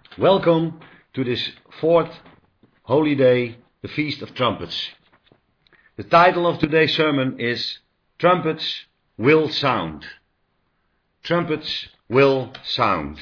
Welcome to this fourth holy day, the Feast of Trumpets. The title of today's sermon is Trumpets Will Sound. Trumpets will sound.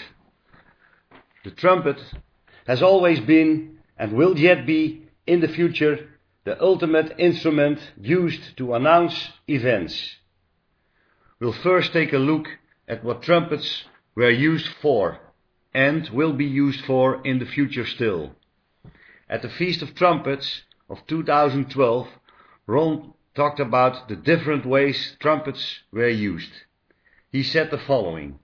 The trumpet has always been and will yet be in the future the ultimate instrument used to announce events. We'll first take a look at what trumpets were used for and will be used for in the future still. At the Feast of Trumpets of 2012, Ron talked about the different ways trumpets were used. He said the following: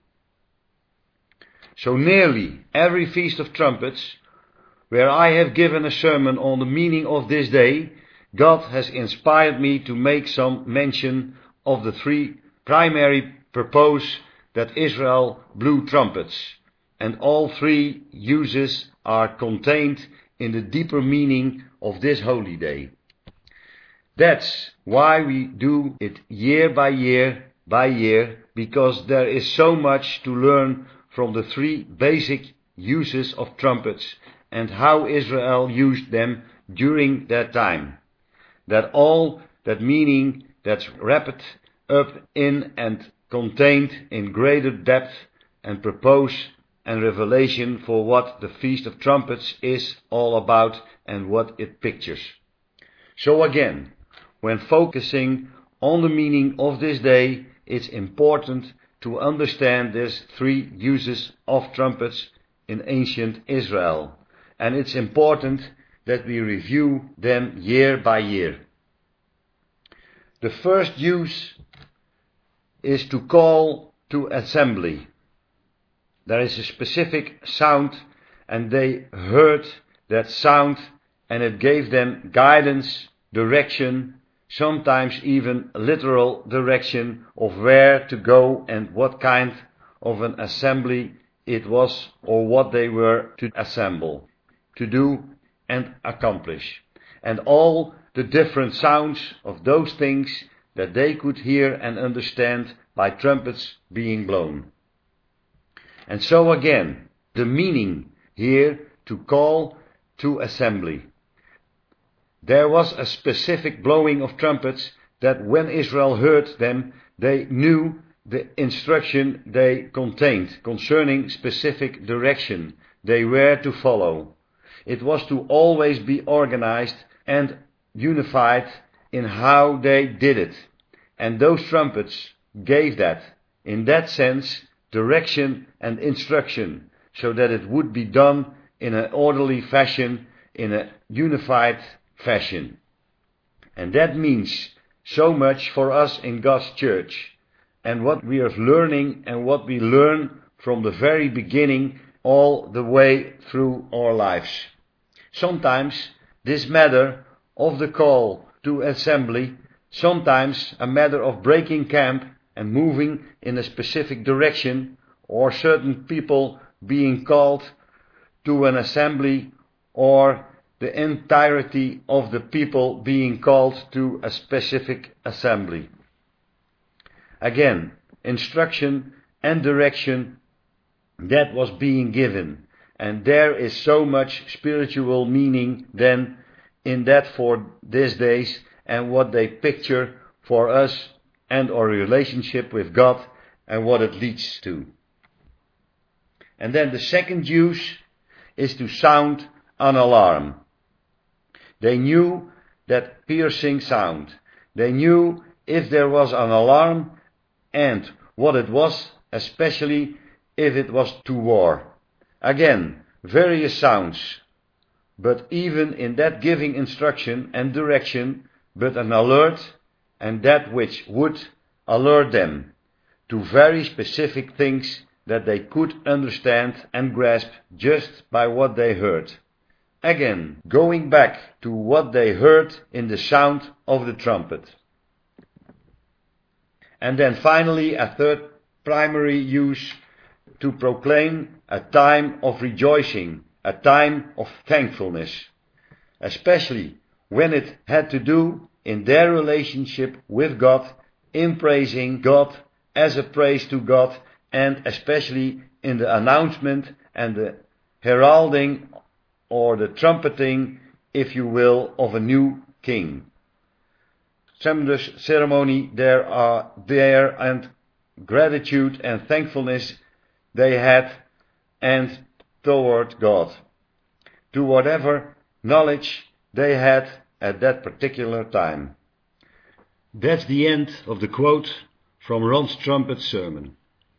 "So nearly every Feast of Trumpets, where I have given a sermon on the meaning of this day, God has inspired me to make some mention of the three primary purposes that Israel blew trumpets. And all three uses are contained in the deeper meaning of this holy day. That's why we do it year by year, because there is so much to learn from the three basic uses of trumpets and how Israel used them during that time. That all that meaning that's wrapped up in and contained in greater depth and purpose and revelation for what the Feast of Trumpets is all about and what it pictures. So again, when focusing on the meaning of this day, it's important to understand these three uses of trumpets in ancient Israel. And it's important that we review them year by year. The first use is to call to assembly. There is a specific sound, and they heard that sound, and it gave them guidance, direction, sometimes even literal direction of where to go and what kind of an assembly it was, or what they were to assemble, to do and accomplish. And all the different sounds of those things that they could hear and understand by trumpets being blown. And so again, the meaning here to call to assembly. There was a specific blowing of trumpets that when Israel heard them, they knew the instruction they contained concerning specific direction they were to follow. It was to always be organized and unified in how they did it. And those trumpets gave that, in that sense, direction and instruction, so that it would be done in an orderly fashion, in a unified fashion. And that means so much for us in God's church, and what we are learning and what we learn from the very beginning all the way through our lives. Sometimes this matter of the call to assembly, sometimes a matter of breaking camp and moving in a specific direction, or certain people being called to an assembly, or the entirety of the people being called to a specific assembly. Again, instruction and direction that was being given, and there is so much spiritual meaning then in that for these days and what they picture for us and our relationship with God and what it leads to. And then the second use is to sound an alarm. They knew that piercing sound. They knew if there was an alarm and what it was, especially if it was to war. Again, various sounds, but even in that giving instruction and direction, but an alert, and that which would alert them to very specific things that they could understand and grasp just by what they heard. Again, going back to what they heard in the sound of the trumpet. And then finally, a third primary use, to proclaim a time of rejoicing, a time of thankfulness, especially when it had to do in their relationship with God, in praising God, as a praise to God, and especially in the announcement and the heralding or the trumpeting, if you will, of a new king. Tremendous ceremony there and gratitude and thankfulness they had and toward God, to whatever knowledge they had at that particular time. That's the end of the quote from Ron's trumpet sermon.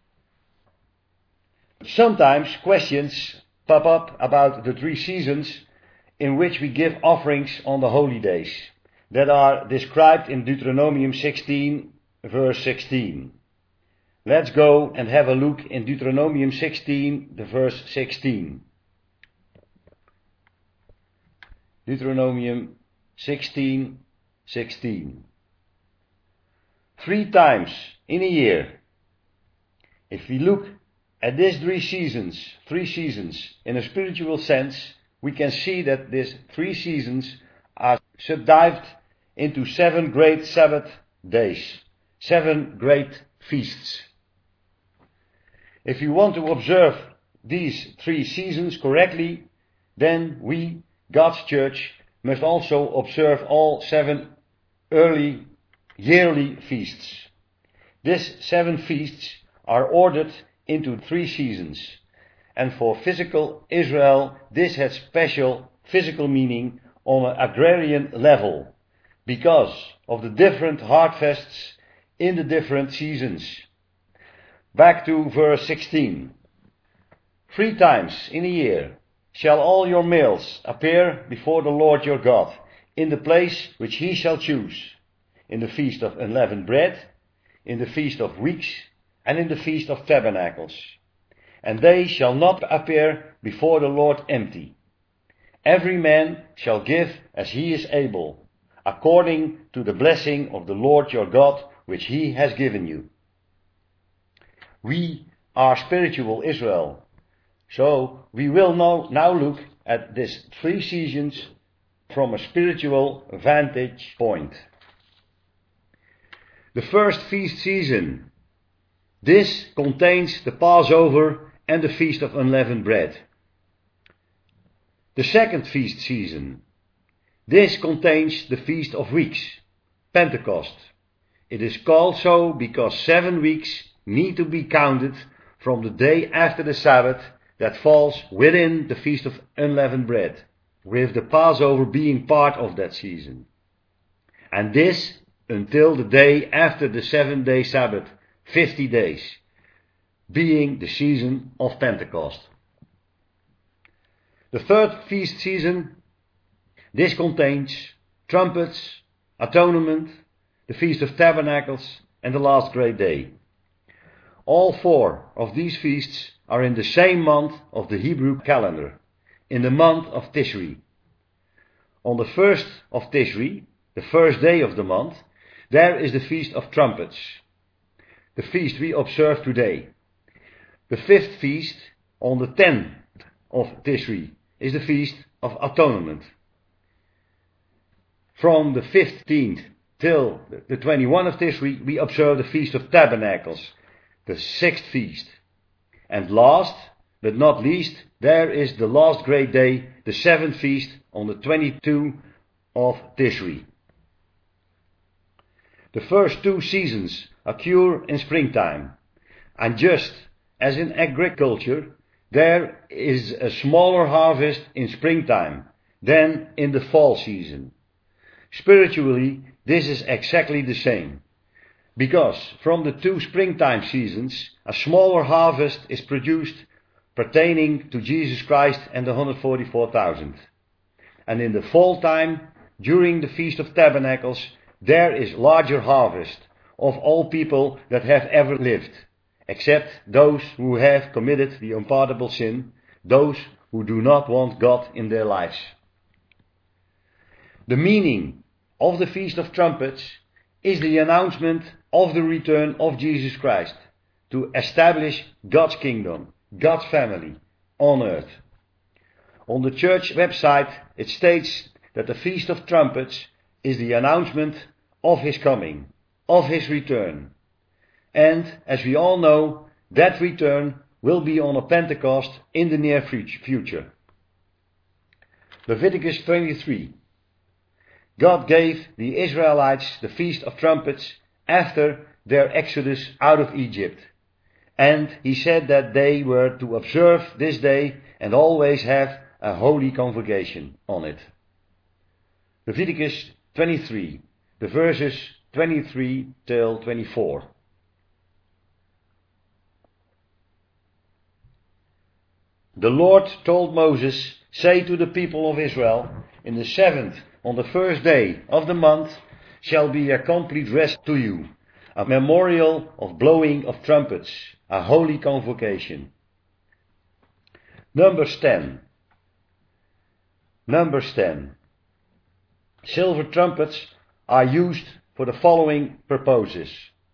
Sometimes questions pop up about the 3 seasons in which we give offerings on the holy days that are described in Deuteronomium 16, verse 16. Let's go and have a look in Deuteronomium 16, the verse 16. Deuteronomium 16, 16. 3 times in a year, if we look at these 3 seasons in a spiritual sense, we can see that these 3 seasons are subdivided into 7 great Sabbath days, 7 great feasts. If you want to observe these 3 seasons correctly, then we, God's church, must also observe all 7 early yearly feasts. These 7 feasts are ordered into 3 seasons, and for physical Israel this had special physical meaning on an agrarian level because of the different harvests in the different seasons. Back to verse 16. 3 times in a year shall all your males appear before the Lord your God in the place which he shall choose, in the feast of unleavened bread, in the feast of weeks, and in the feast of tabernacles. And they shall not appear before the Lord empty. Every man shall give as he is able, according to the blessing of the Lord your God, which he has given you. We are spiritual Israel, so we will now look at these 3 seasons from a spiritual vantage point. The first feast season, this contains the Passover and the Feast of Unleavened Bread. The second feast season, this contains the Feast of Weeks, Pentecost. It is called so because 7 weeks need to be counted from the day after the Sabbath that falls within the Feast of Unleavened Bread, with the Passover being part of that season. And this until the day after the 7-day Sabbath, 50 days, being the season of Pentecost. The third feast season, this contains trumpets, atonement, the Feast of Tabernacles, and the last great day. All 4 of these feasts are in the same month of the Hebrew calendar, in the month of Tishri. On the 1st of Tishri, the first day of the month, there is the Feast of Trumpets, the feast we observe today. The 5th feast, on the 10th of Tishri, is the Feast of Atonement. From the 15th till the 21st of Tishri, we observe the Feast of Tabernacles, the 6th feast. And last, but not least, there is the last great day, the 7th feast, on the 22nd of Tishri. The first 2 seasons occur in springtime, and just as in agriculture, there is a smaller harvest in springtime than in the fall season. Spiritually, this is exactly the same, because from the 2 springtime seasons, a smaller harvest is produced pertaining to Jesus Christ and the 144,000. And in the fall time, during the Feast of Tabernacles, there is larger harvest of all people that have ever lived, except those who have committed the unpardonable sin, those who do not want God in their lives. The meaning of the Feast of Trumpets is the announcement of the return of Jesus Christ to establish God's kingdom, God's family on earth. On the church website it states that the Feast of Trumpets is the announcement of his coming, of his return. And as we all know, that return will be on a Pentecost in the near future. Leviticus 23. God gave the Israelites the Feast of Trumpets after their exodus out of Egypt. And he said that they were to observe this day and always have a holy convocation on it. Leviticus 23, the verses 23 till 24. The Lord told Moses, "Say to the people of Israel, in the 7th, on the 1st day of the month, shall be a complete rest to you, a memorial of blowing of trumpets, a holy convocation." Numbers 10. Numbers 10. Silver trumpets are used for the following purposes.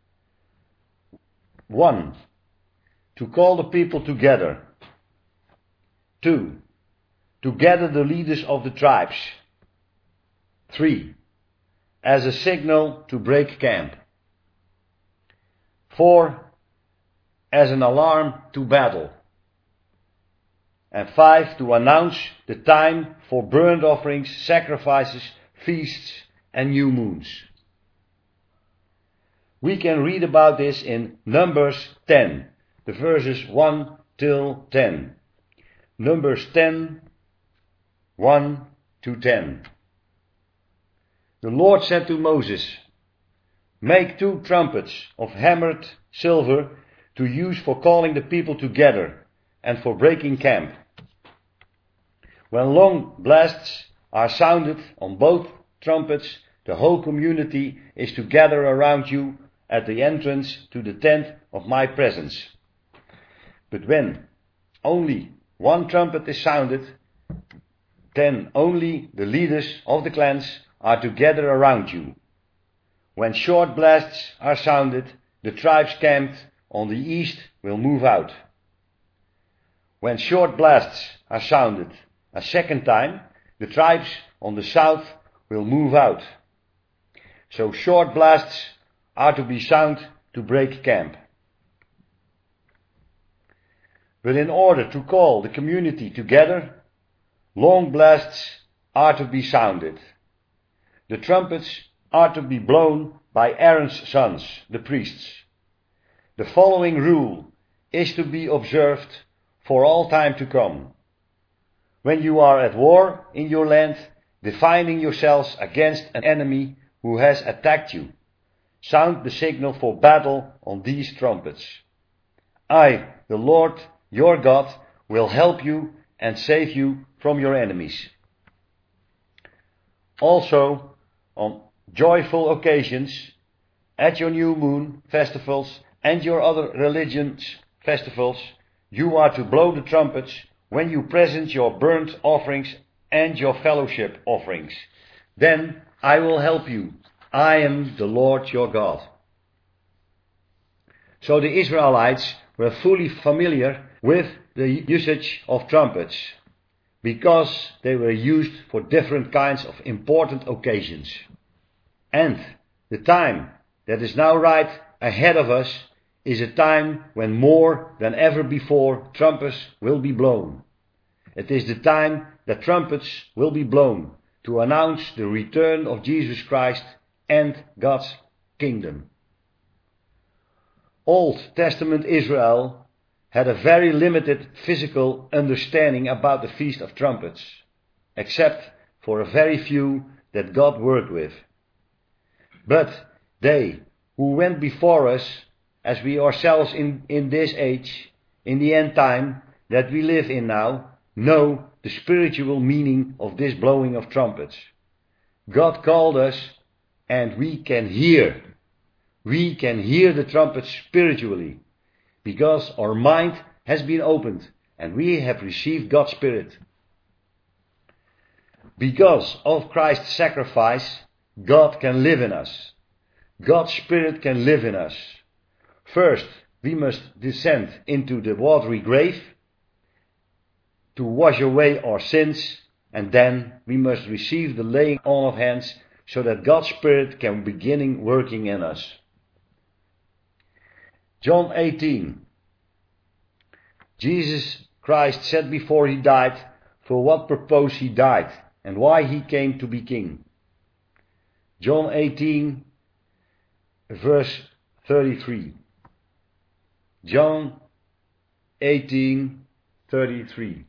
1. To call the people together. 2. To gather the leaders of the tribes. 3. As a signal to break camp. 4. As an alarm to battle. And 5. To announce the time for burnt offerings, sacrifices, feasts and new moons. We can read about this in Numbers 10, the verses 1 till 10. Numbers 10, 1 to 10. The Lord said to Moses, "Make 2 trumpets of hammered silver to use for calling the people together and for breaking camp. When long blasts are sounded on both trumpets, the whole community is to gather around you at the entrance to the tent of my presence. But when only 1 trumpet is sounded, then only the leaders of the clans are to gather around you. When short blasts are sounded, the tribes camped on the east will move out. When short blasts are sounded a second time, the tribes on the south will move out. So short blasts are to be sounded to break camp. But in order to call the community together, long blasts are to be sounded. The trumpets are to be blown by Aaron's sons, the priests. The following rule is to be observed for all time to come. When you are at war in your land, defending yourselves against an enemy who has attacked you, sound the signal for battle on these trumpets. I, the Lord your God, will help you and save you from your enemies. Also, on joyful occasions, at your new moon festivals and your other religious festivals, you are to blow the trumpets when you present your burnt offerings and your fellowship offerings. Then I will help you. I am the Lord your God. So the Israelites were fully familiar with the usage of trumpets, because they were used for different kinds of important occasions. And the time that is now right ahead of us is a time when more than ever before trumpets will be blown. It is the time that trumpets will be blown to announce the return of Jesus Christ and God's kingdom. Old Testament Israel had a very limited physical understanding about the Feast of Trumpets, except for a very few that God worked with. But they who went before us, as we ourselves in this age, in the end time that we live in now, know the spiritual meaning of this blowing of trumpets. God called us, and we can hear. We can hear the trumpets spiritually, because our mind has been opened and we have received God's Spirit. Because of Christ's sacrifice, God can live in us. God's Spirit can live in us. First, we must descend into the watery grave to wash away our sins, and then we must receive the laying on of hands so that God's Spirit can begin working in us. John 18. Jesus Christ said before he died for what purpose he died and why he came to be king. John 18, verse 33. John 18, 33.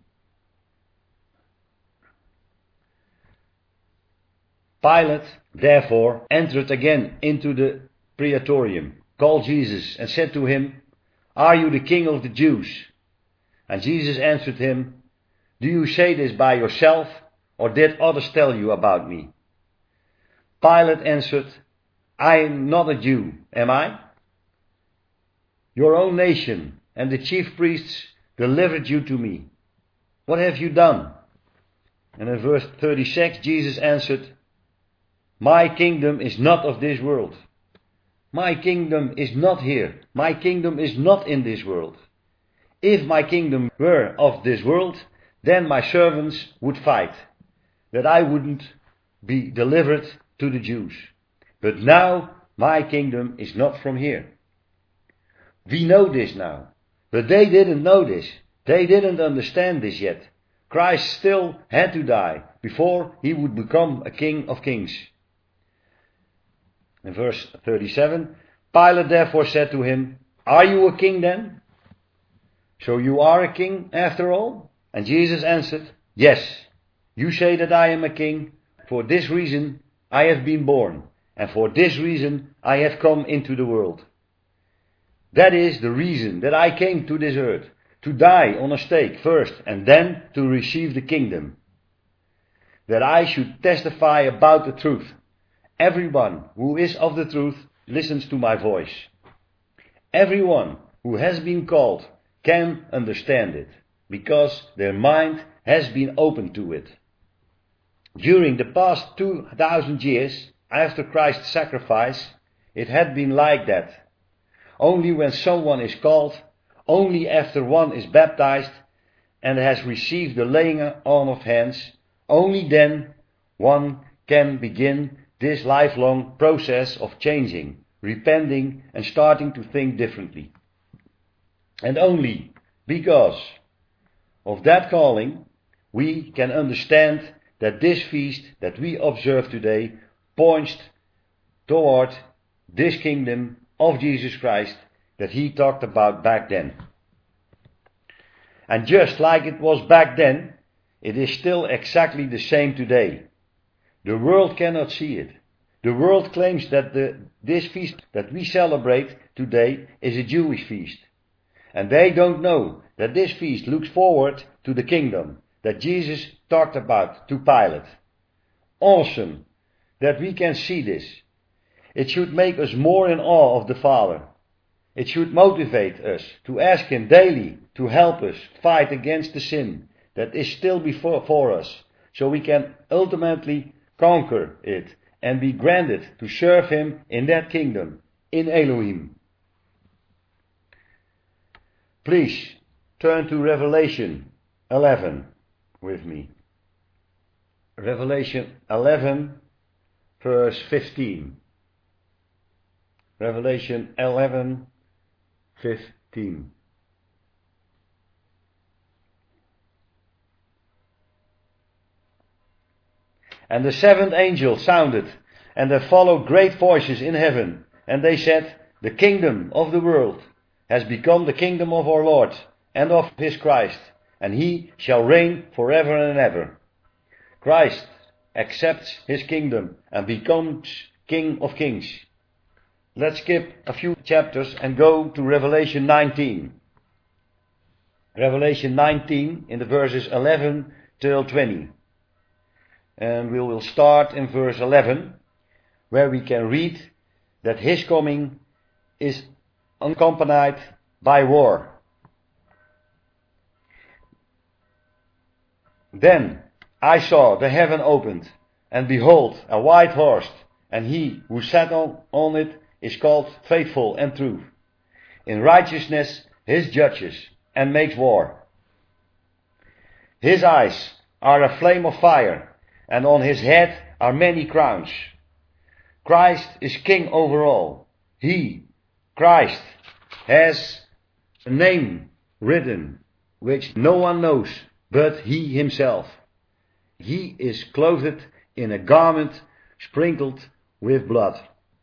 Pilate, therefore, entered again into the praetorium, called Jesus, and said to him, "Are you the king of the Jews?" And Jesus answered him, "Do you say this by yourself, or did others tell you about me?" Pilate answered, "I am not a Jew, am I? Your own nation and the chief priests delivered you to me. What have you done?" And in verse 36, Jesus answered, "My kingdom is not of this world. My kingdom is not here. My kingdom is not in this world. If my kingdom were of this world, then my servants would fight, that I wouldn't be delivered to the Jews. But now my kingdom is not from here." We know this now, but they didn't know this. They didn't understand this yet. Christ still had to die before he would become a king of kings. In verse 37, Pilate therefore said to him, "Are you a king then? So you are a king after all?" And Jesus answered, "Yes, you say that I am a king. For this reason I have been born, and for this reason I have come into the world. That is the reason that I came to this earth, to die on a stake first, and then to receive the kingdom. That I should testify about the truth. Everyone who is of the truth listens to my voice. Everyone who has been called can understand it, because their mind has been opened to it. During the past 2,000 years after Christ's sacrifice, it had been like that. Only when someone is called, only after one is baptized and has received the laying on of hands, only then one can begin this lifelong process of changing, repenting, and starting to think differently. And only because of that calling, we can understand that this feast that we observe today points toward this kingdom of Jesus Christ that he talked about back then. And just like it was back then, it is still exactly the same today. The world cannot see it. The world claims that this feast that we celebrate today is a Jewish feast. And they don't know that this feast looks forward to the kingdom that Jesus talked about to Pilate. Awesome that we can see this. It should make us more in awe of the Father. It should motivate us to ask him daily to help us fight against the sin that is still before us, so we can ultimately conquer it and be granted to serve him in that kingdom, in Elohim. Please turn to Revelation 11 with me. Revelation 11, verse 15. Revelation 11, 15. And the seventh angel sounded, and there followed great voices in heaven, and they said, "The kingdom of the world has become the kingdom of our Lord and of his Christ, and he shall reign forever and ever." Christ accepts his kingdom and becomes King of Kings. Let's skip a few chapters and go to Revelation 19. Revelation 19 in the verses 11 till 20. And we will start in verse 11, where we can read that his coming is accompanied by war. Then I saw the heaven opened, and behold, a white horse, and he who sat on it is called Faithful and True. In righteousness his judges, and makes war. His eyes are a flame of fire, and on his head are many crowns. Christ is king over all. He, Christ, has a name written which no one knows but he himself. He is clothed in a garment sprinkled with blood.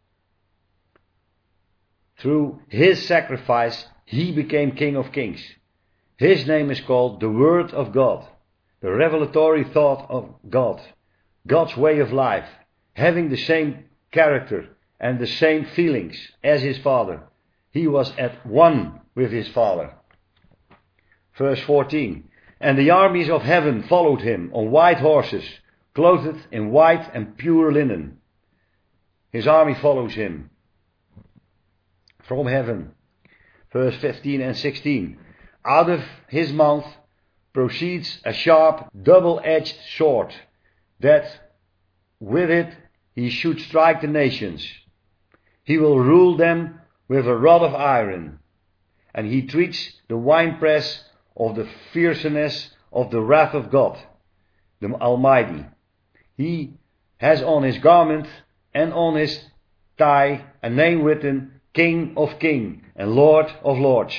Through his sacrifice he became King of Kings. His name is called the Word of God, the revelatory thought of God, God's way of life, having the same character and the same feelings as his Father. He was at one with his Father. Verse 14. And the armies of heaven followed him on white horses, clothed in white and pure linen. His army follows him from heaven. Verse 15 and 16. Out of his mouth proceeds a sharp, double-edged sword, that with it he should strike the nations. He will rule them with a rod of iron, and he treats the winepress of the fierceness of the wrath of God, the Almighty. He has on his garment and on his thigh a name written, King of Kings and Lord of Lords.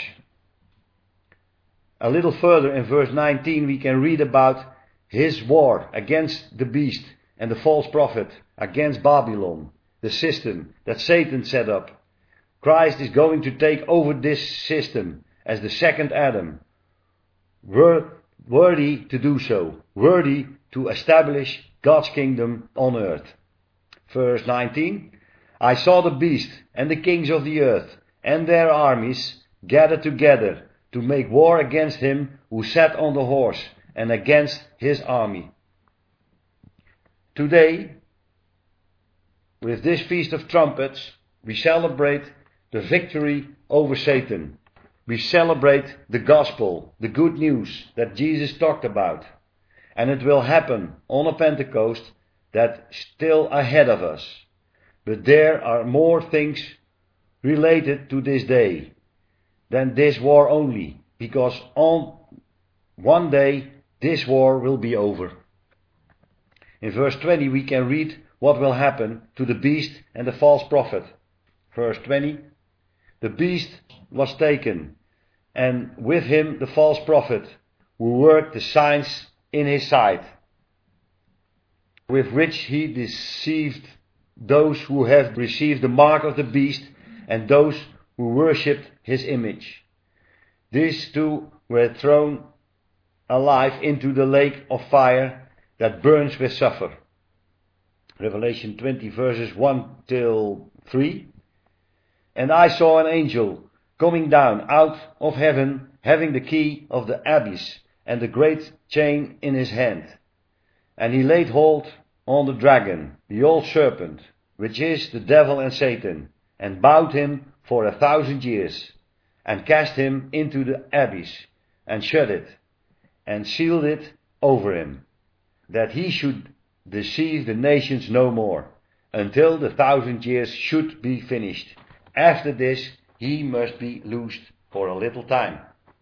A little further in verse 19 we can read about his war against the beast and the false prophet, against Babylon, the system that Satan set up. Christ is going to take over this system as the second Adam, worthy to do so, worthy to establish God's kingdom on earth. Verse 19, I saw the beast and the kings of the earth and their armies gathered together to make war against him who sat on the horse and against his army. Today, with this Feast of Trumpets, we celebrate the victory over Satan. We celebrate the gospel, the good news that Jesus talked about. And it will happen on a Pentecost that's still ahead of us. But there are more things related to this day than this war only, because on one day this war will be over. In verse 20 we can read what will happen to the beast and the false prophet. Verse 20, the beast was taken, and with him the false prophet, who worked the signs in his sight, with which he deceived those who have received the mark of the beast and those who worshipped his image. These two were thrown alive into the lake of fire that burns with sulfur. Revelation 20 verses 1 till 3. And I saw an angel coming down out of heaven, having the key of the abyss and the great chain in his hand. And he laid hold on the dragon, the old serpent, which is the devil and Satan, and bound him for 1,000 years, and cast him into the abyss, and shut it, and sealed it over him, that he should deceive the nations no more, until the 1,000 years should be finished. After this, he must be loosed for a little time.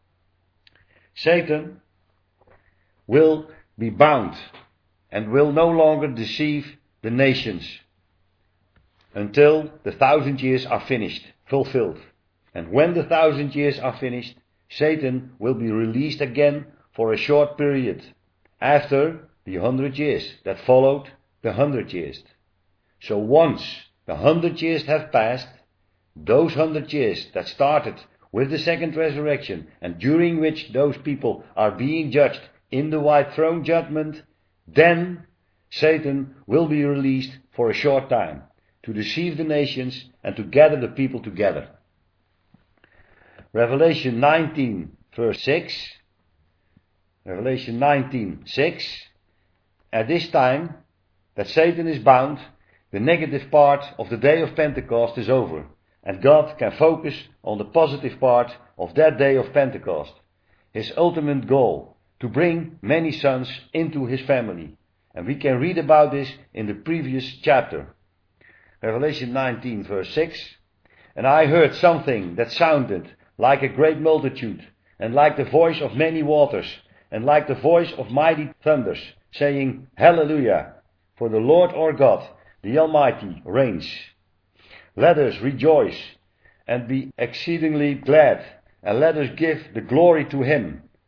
Satan will be bound and will no longer deceive the nations until the 1,000 years are finished, fulfilled. And when the 1,000 years are finished, Satan will be released again for a short period after the 100 years that followed the 100 years. So once the 100 years have passed, those 100 years that started with the second resurrection, and during which those people are being judged in the white throne judgment, then Satan will be released for a short time to deceive the nations and to gather the people together. Revelation 19 verse 6. Revelation 19:6. At this time that Satan is bound, the negative part of the day of Pentecost is over, and God can focus on the positive part of that day of Pentecost. His ultimate goal, to bring many sons into his family. And we can read about this in the previous chapter. Revelation 19 verse 6. And I heard something that sounded like a great multitude, and like the voice of many waters, and like the voice of mighty thunders, saying, Hallelujah, for the Lord our God, the Almighty, reigns. Let us rejoice and be exceedingly glad, and let us give the glory to him,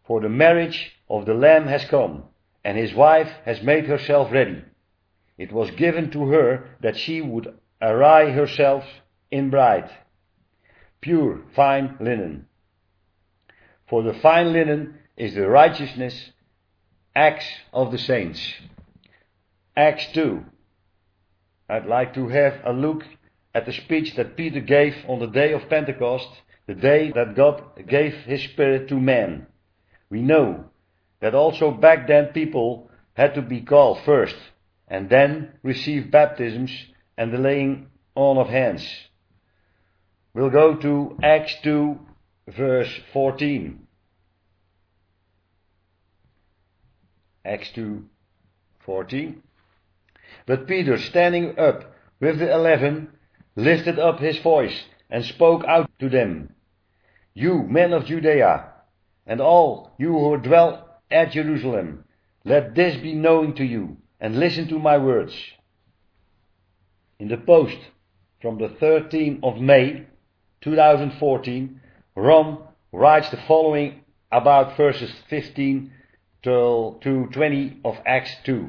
For the marriage of the Lamb has come, and his wife has made herself ready. It was given to her that she would array herself in bride, pure, fine linen. For the fine linen is the righteousness acts of the saints. Acts 2. I'd like to have a look at the speech that Peter gave on the day of Pentecost, the day that God gave his Spirit to man. We know that also back then people had to be called first and then receive baptisms and the laying on of hands. We'll go to Acts 2 verse 14. Acts 2:14. But Peter, standing up with the 11, lifted up his voice and spoke out to them. You men of Judea, and all you who dwell at Jerusalem, let this be known to you, and listen to my words. In the post from the 13th of May 2014, Ron writes the following about verses 15 to 20 of Acts 2.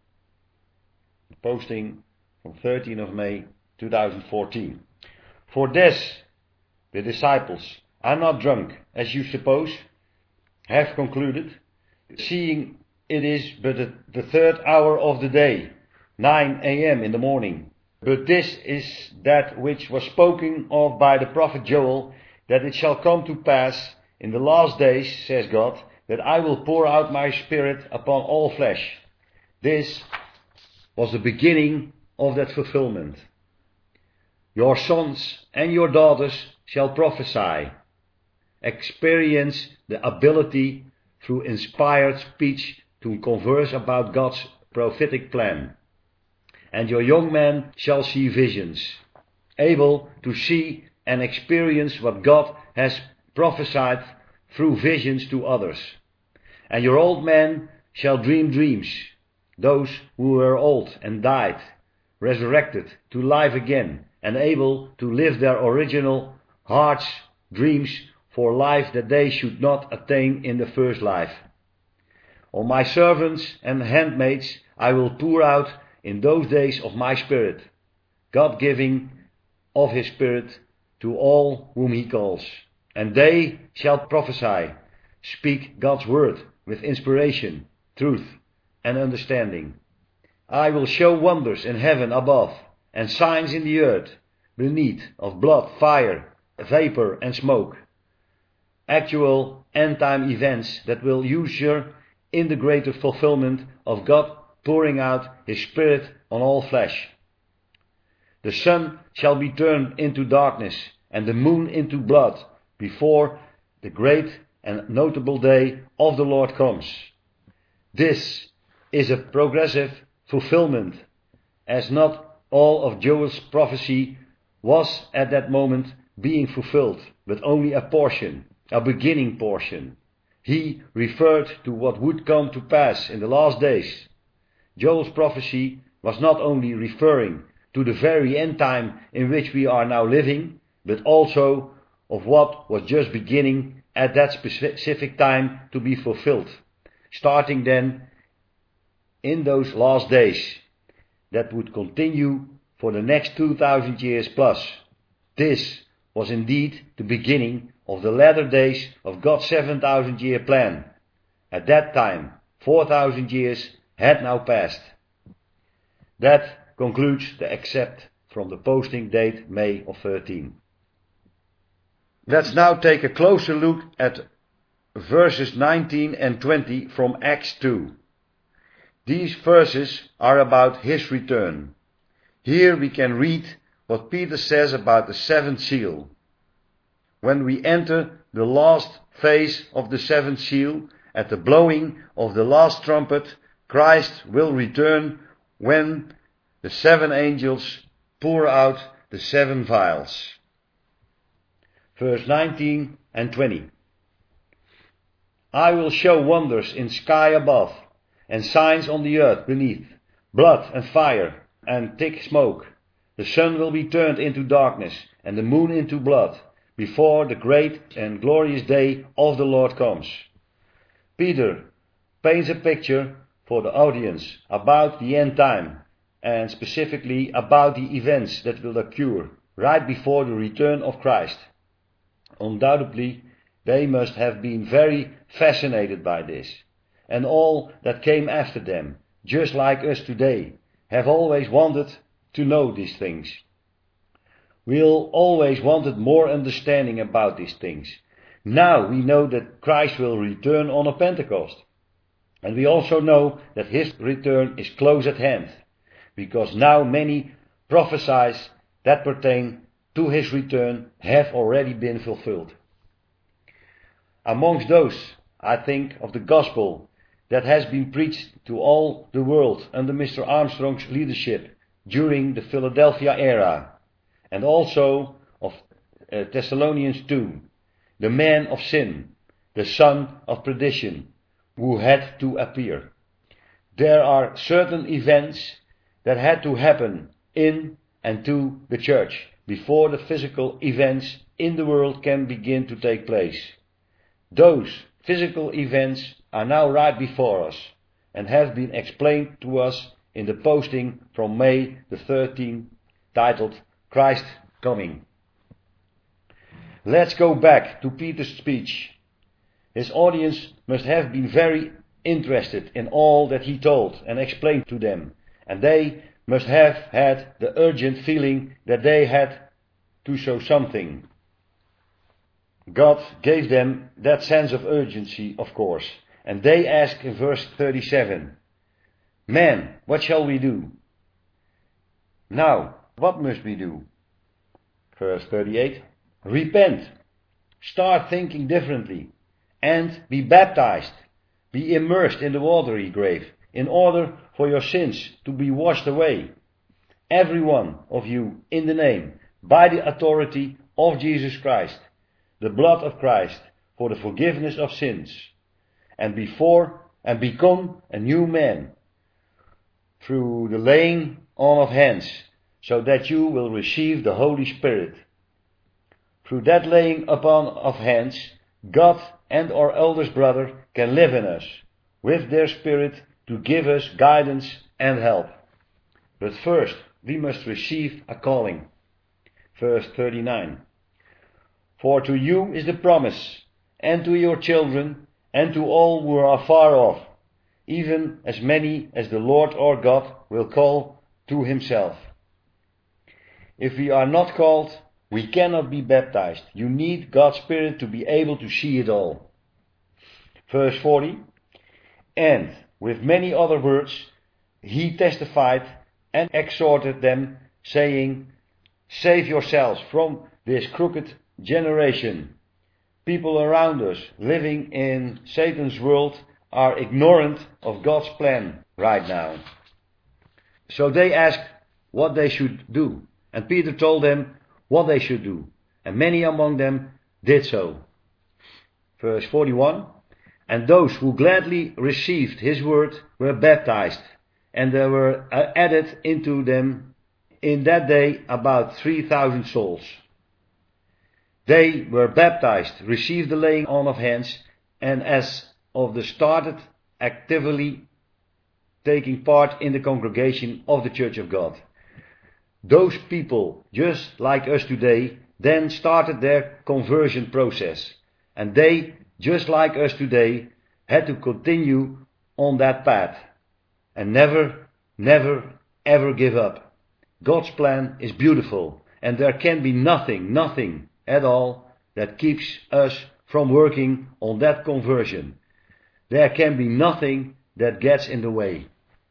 Posting from 13th of May 2014. For this, the disciples are not drunk, as you suppose, have concluded, seeing it is but the third hour of the day, 9 a.m. in the morning. But this is that which was spoken of by the prophet Joel, that it shall come to pass in the last days, says God, that I will pour out my Spirit upon all flesh. This was the beginning of that fulfillment. Your sons and your daughters shall prophesy, experience the ability through inspired speech to converse about God's prophetic plan. And your young men shall see visions, able to see and experience what God has prophesied through visions to others. And your old men shall dream dreams, those who were old and died, resurrected to life again, and able to live their original heart's dreams for life that they should not attain in the first life. On my servants and handmaids I will pour out in those days of my Spirit, God giving of his Spirit to all whom he calls. And they shall prophesy, speak God's word with inspiration, truth, and understanding. I will show wonders in heaven above, and signs in the earth beneath, of blood, fire, vapor, and smoke. Actual end-time events that will usher in the greater fulfillment of God pouring out his Spirit on all flesh. The sun shall be turned into darkness, and the moon into blood, before the great and notable day of the Lord comes. This is a progressive fulfillment, as not all of Joel's prophecy was at that moment being fulfilled, but only a portion, a beginning portion. He referred to what would come to pass in the last days. Joel's prophecy was not only referring to the very end time in which we are now living, but also of what was just beginning at that specific time to be fulfilled, starting then in those last days that would continue for the next 2,000 years plus. This was indeed the beginning of the latter days of God's 7,000 year plan. At that time, 4,000 years had now passed. That concludes the excerpt from the posting date May of 13. Let's now take a closer look at verses 19 and 20 from Acts 2. These verses are about his return. Here we can read what Peter says about the seventh seal. When we enter the last phase of the seventh seal, at the blowing of the last trumpet, Christ will return when the seven angels pour out the seven vials. Verse 19 and 20. I will show wonders in sky above, and signs on the earth beneath, blood and fire and thick smoke. The sun will be turned into darkness, and the moon into blood, before the great and glorious day of the Lord comes. Peter paints a picture for the audience about the end time, and specifically about the events that will occur right before the return of Christ. Undoubtedly, they must have been very fascinated by this, and all that came after them, just like us today, have always wanted to know these things. We always wanted more understanding about these things. Now we know that Christ will return on a Pentecost. And we also know that his return is close at hand, because now many prophecies that pertain to his return have already been fulfilled. Amongst those, I think of the gospel that has been preached to all the world under Mr. Armstrong's leadership during the Philadelphia era, and also of Thessalonians 2, the man of sin, the son of perdition, who had to appear. There are certain events that had to happen in and to the church before the physical events in the world can begin to take place. Those physical events are now right before us and have been explained to us in the posting from May the 13th, titled Christ Coming. Let's go back to Peter's speech. His audience must have been very interested in all that he told and explained to them, and they must have had the urgent feeling that they had to show something. God gave them that sense of urgency, of course, and they asked in verse 37, "Man, what shall we do?" Now, what must we do? Verse 38, "Repent, start thinking differently, and be baptized, be immersed in the watery grave, in order for your sins to be washed away, every one of you in the name, by the authority of Jesus Christ, the blood of Christ, for the forgiveness of sins, and become a new man through the laying on of hands, so that you will receive the Holy Spirit. Through that laying upon of hands, God and our eldest brother can live in us, with their Spirit to give us guidance and help. But first, we must receive a calling." Verse 39, "For to you is the promise, and to your children, and to all who are far off, even as many as the Lord our God will call to himself." If we are not called, we cannot be baptized. You need God's Spirit to be able to see it all. Verse 40, "And with many other words he testified and exhorted them, saying, Save yourselves from this crooked generation." People around us living in Satan's world are ignorant of God's plan right now. So they asked what they should do. And Peter told them what they should do. And many among them did so. Verse 41, "And those who gladly received his word were baptized, and there were added into them in that day about 3,000 souls. They were baptized, received the laying on of hands, and as of the started actively taking part in the congregation of the Church of God. Those people, just like us today, then started their conversion process. And they, just like us today, had to continue on that path. And never, ever give up. God's plan is beautiful. And there can be nothing at all that keeps us from working on that conversion. There can be nothing that gets in the way.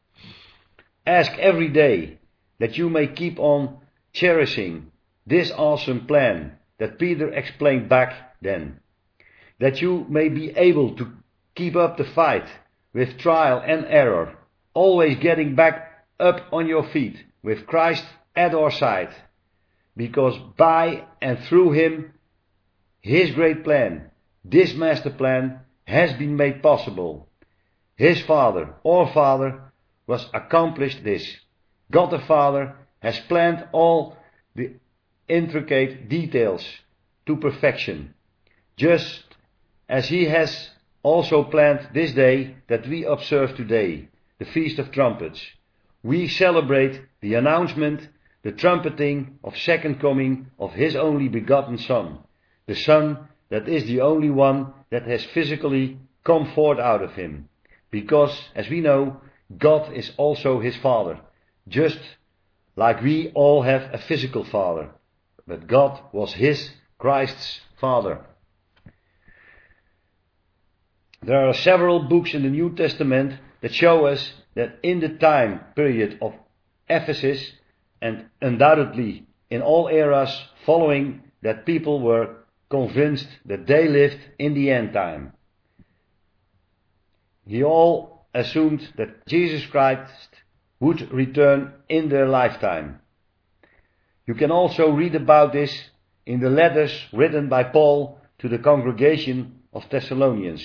Ask every day that you may keep on cherishing this awesome plan that Peter explained back then. That you may be able to keep up the fight with trial and error, always getting back up on your feet with Christ at our side. Because by and through him, his great plan, this master plan, has been made possible. His Father, our Father, was accomplished this. God the Father has planned all the intricate details to perfection, just as he has also planned this day that we observe today, the Feast of Trumpets. We celebrate the announcement, the trumpeting of second coming of His only begotten Son, the Son that is the only one that has physically come forth out of Him. Because, as we know, God is also His Father, just like we all have a physical father. But God was His, Christ's Father. There are several books in the New Testament that show us that in the time period of Ephesus, and undoubtedly in all eras following, that people were convinced that they lived in the end time. He all assumed that Jesus Christ would return in their lifetime. You can also read about this in the letters written by Paul to the congregation of Thessalonians.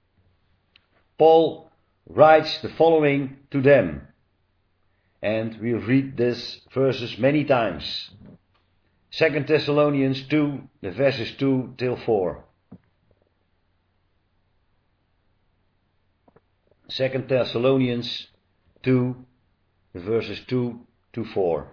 Paul writes the following to them, and we read these verses many times. 2 Thessalonians 2, the verses 2 till 4. 2 Thessalonians 2, the verses 2 to 4.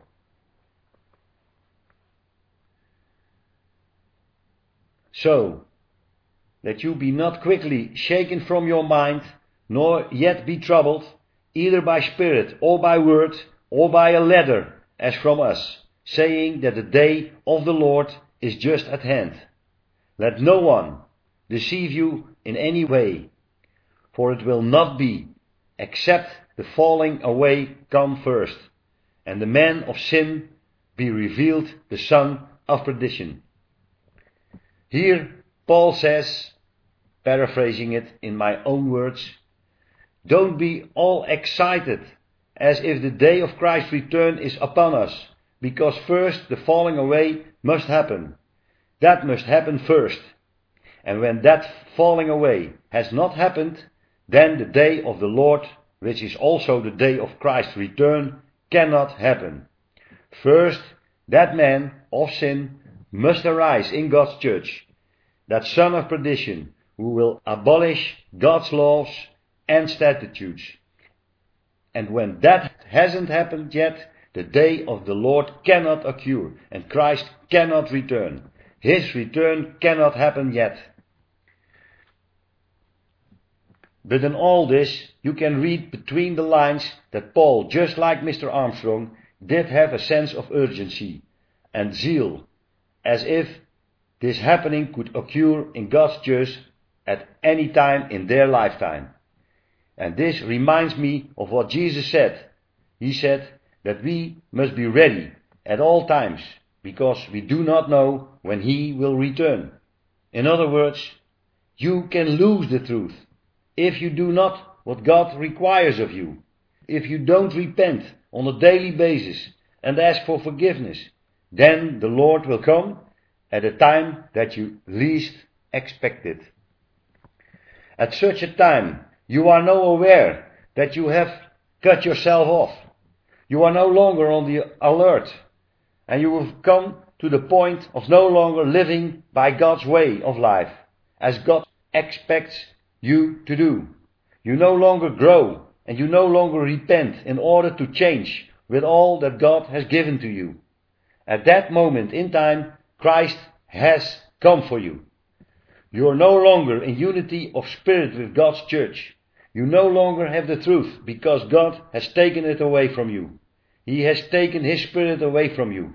So, that you be not quickly shaken from your mind, nor yet be troubled, either by spirit, or by word, or by a letter, as from us, saying that the day of the Lord is just at hand. Let no one deceive you in any way, for it will not be, except the falling away come first, and the man of sin be revealed, the son of perdition. Here Paul says, paraphrasing it in my own words, don't be all excited as if the day of Christ's return is upon us, because first the falling away must happen. That must happen first. And when that falling away has not happened, then the day of the Lord, which is also the day of Christ's return, cannot happen. First, that man of sin must arise in God's church, that son of perdition, who will abolish God's laws and statutes. And when that hasn't happened yet, the day of the Lord cannot occur, and Christ cannot return. His return cannot happen yet. But in all this, you can read between the lines that Paul, just like Mr. Armstrong, did have a sense of urgency and zeal, as if this happening could occur in God's church at any time in their lifetime. And this reminds me of what Jesus said. He said that we must be ready at all times, because we do not know when He will return. In other words, you can lose the truth if you do not what God requires of you. If you don't repent on a daily basis and ask for forgiveness, then the Lord will come at a time that you least expect it. At such a time, you are now aware that you have cut yourself off. You are no longer on the alert, and you have come to the point of no longer living by God's way of life, as God expects you to do. You no longer grow, and you no longer repent in order to change with all that God has given to you. At that moment in time, Christ has come for you. You are no longer in unity of spirit with God's church. You no longer have the truth, because God has taken it away from you. He has taken His Spirit away from you.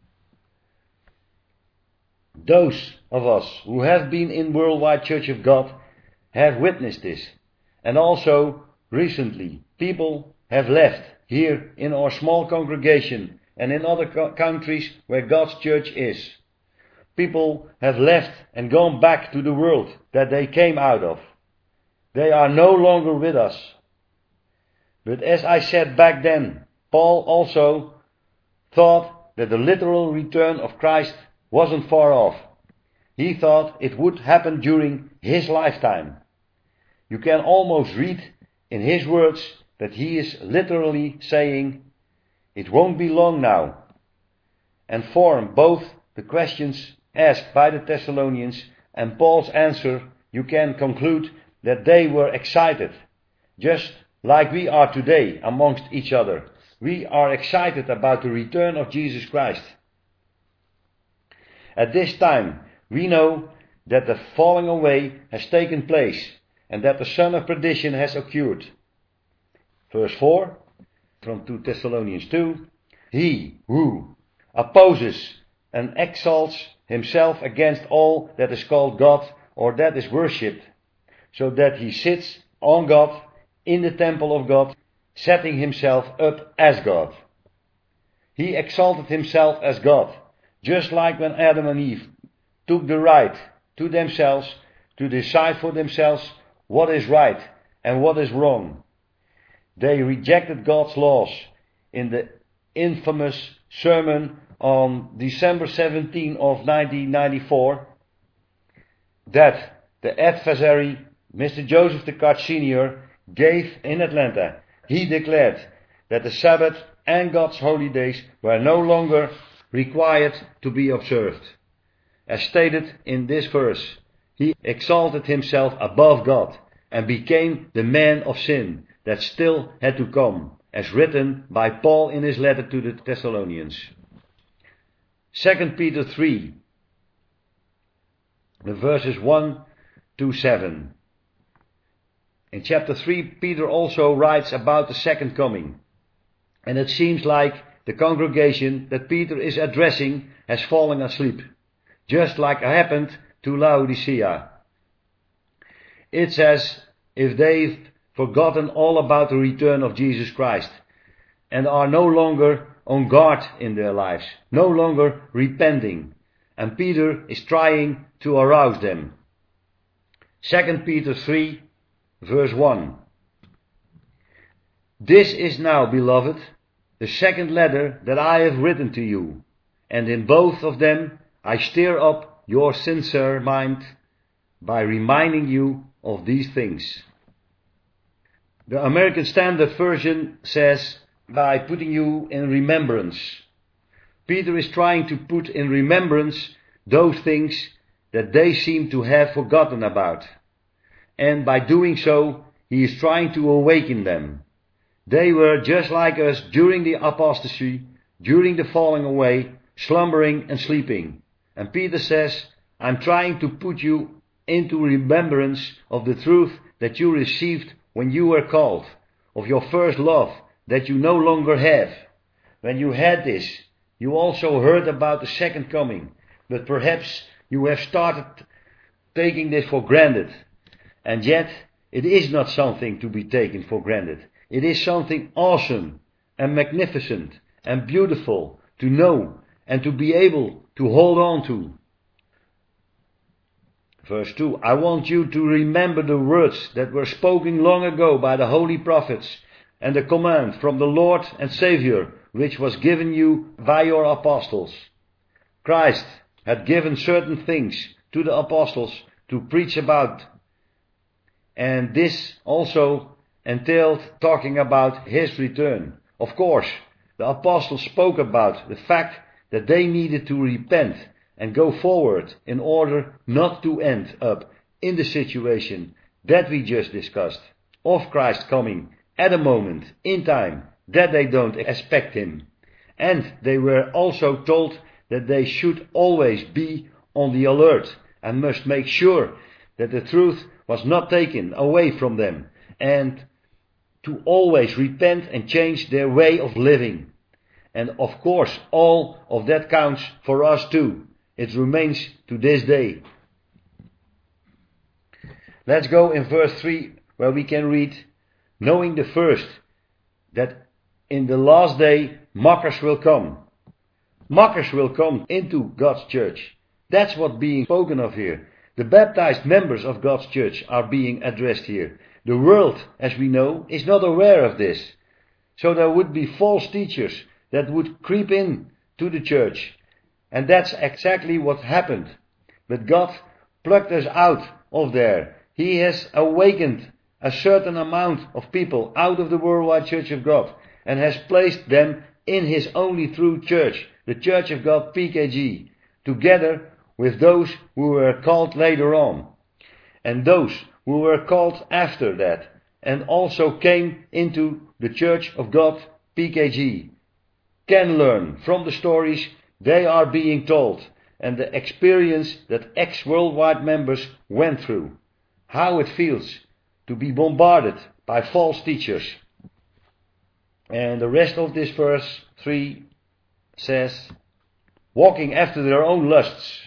Those of us who have been in Worldwide Church of God have witnessed this. And also, recently, people have left here in our small congregation and in other countries where God's church is. People have left and gone back to the world that they came out of. They are no longer with us. But as I said back then, Paul also thought that the literal return of Christ wasn't far off. He thought it would happen during his lifetime. You can almost read in his words that he is literally saying, it won't be long now. And from both the questions asked by the Thessalonians and Paul's answer, you can conclude that they were excited, just like we are today amongst each other. We are excited about the return of Jesus Christ. At this time, we know that the falling away has taken place and that the son of perdition has occurred. Verse 4 from 2 Thessalonians 2. He who opposes and exalts himself against all that is called God or that is worshipped, so that he sits on God in the temple of God, setting himself up as God. He exalted himself as God, just like when Adam and Eve took the right to themselves to decide for themselves what is right and what is wrong. They rejected God's laws in the infamous sermon on December 17 of 1994 that the adversary, Mr. Joseph Descartes Sr., gave in Atlanta. He declared that the Sabbath and God's holy days were no longer required to be observed. As stated in this verse, he exalted himself above God and became the man of sin that still had to come, as written by Paul in his letter to the Thessalonians. 2 Peter 3, the verses 1 to 7. In chapter 3, Peter also writes about the second coming. And it seems like the congregation that Peter is addressing has fallen asleep, just like happened to Laodicea. It's as if they've forgotten all about the return of Jesus Christ and are no longer on guard in their lives, no longer repenting. And Peter is trying to arouse them. 2 Peter 3, verse 1. This is now, beloved, the second letter that I have written to you, and in both of them I stir up your sincere mind by reminding you of these things. The American Standard Version says, by putting you in remembrance. Peter is trying to put in remembrance those things that they seem to have forgotten about. And by doing so, he is trying to awaken them. They were just like us during the apostasy, during the falling away, slumbering and sleeping. And Peter says, I'm trying to put you into remembrance of the truth that you received when you were called, of your first love that you no longer have. When you had this, you also heard about the second coming, but perhaps you have started taking this for granted. And yet, it is not something to be taken for granted. It is something awesome and magnificent and beautiful to know and to be able to hold on to. Verse 2, I want you to remember the words that were spoken long ago by the holy prophets and the command from the Lord and Savior which was given you by your apostles. Christ had given certain things to the apostles to preach about, and this also entailed talking about his return. Of course, the apostles spoke about the fact that they needed to repent and go forward in order not to end up in the situation that we just discussed, of Christ coming at a moment in time that they don't expect him. And they were also told that they should always be on the alert and must make sure that the truth was not taken away from them, and to always repent and change their way of living. And of course, all of that counts for us too. It remains to this day. Let's go in verse 3 where we can read, knowing the first, that in the last day mockers will come. Mockers will come into God's church. That's what's being spoken of here. The baptized members of God's church are being addressed here. The world, as we know, is not aware of this. So there would be false teachers that would creep in to the church. And that's exactly what happened. But God plucked us out of there. He has awakened a certain amount of people out of the worldwide Church of God and has placed them in His only true church, the Church of God PKG, together with those who were called later on. And those who were called after that and also came into the Church of God, PKG, can learn from the stories they are being told and the experience that ex-worldwide members went through. How it feels to be bombarded by false teachers. And the rest of this verse 3 says, walking after their own lusts.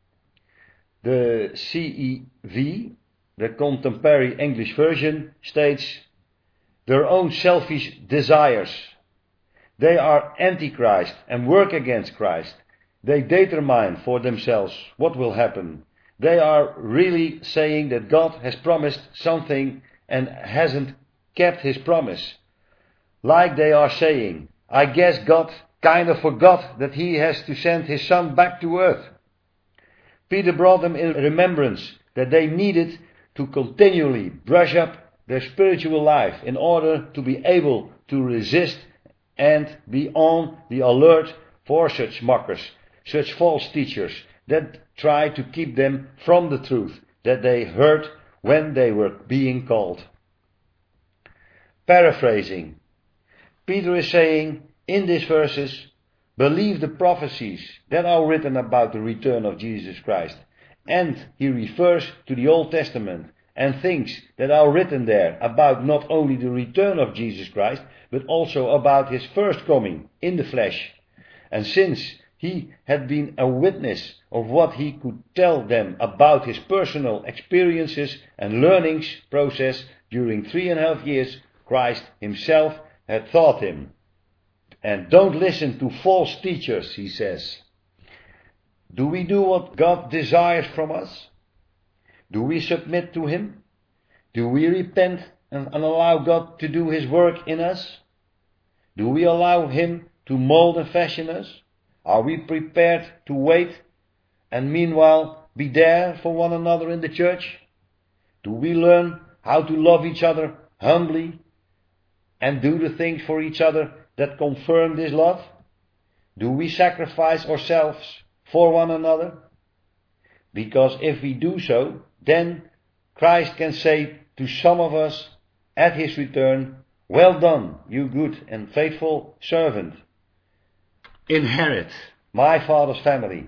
The CEV, the Contemporary English Version, states, their own selfish desires. They are anti-Christ and work against Christ. They determine for themselves what will happen. They are really saying that God has promised something and hasn't kept his promise. Like they are saying, I guess God kind of forgot that he has to send his son back to earth. Peter brought them in remembrance that they needed to continually brush up their spiritual life in order to be able to resist and be on the alert for such mockers, such false teachers that try to keep them from the truth that they heard when they were being called. Paraphrasing, Peter is saying in these verses, believe the prophecies that are written about the return of Jesus Christ. And he refers to the Old Testament and things that are written there about not only the return of Jesus Christ, but also about his first coming in the flesh. And since he had been a witness of what he could tell them about his personal experiences and learnings process during 3.5 years, Christ himself had taught him. And don't listen to false teachers, he says. Do we do what God desires from us? Do we submit to him? Do we repent and allow God to do his work in us? Do we allow him to mold and fashion us? Are we prepared to wait and meanwhile be there for one another in the church? Do we learn how to love each other humbly and do the things for each other that confirm this love? Do we sacrifice ourselves for one another? Because if we do so, then Christ can say to some of us at his return, well done, you good and faithful servant. Inherit my Father's family.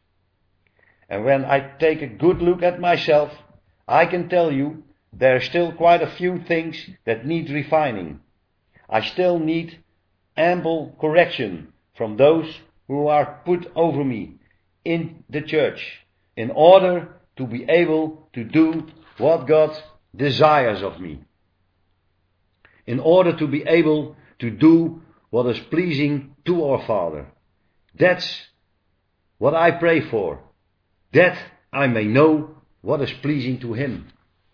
And when I take a good look at myself, I can tell you there are still quite a few things that need refining. I still need ample correction from those who are put over me in the church in order to be able to do what God desires of me. In order to be able to do what is pleasing to our Father. That's what I pray for, that I may know what is pleasing to him.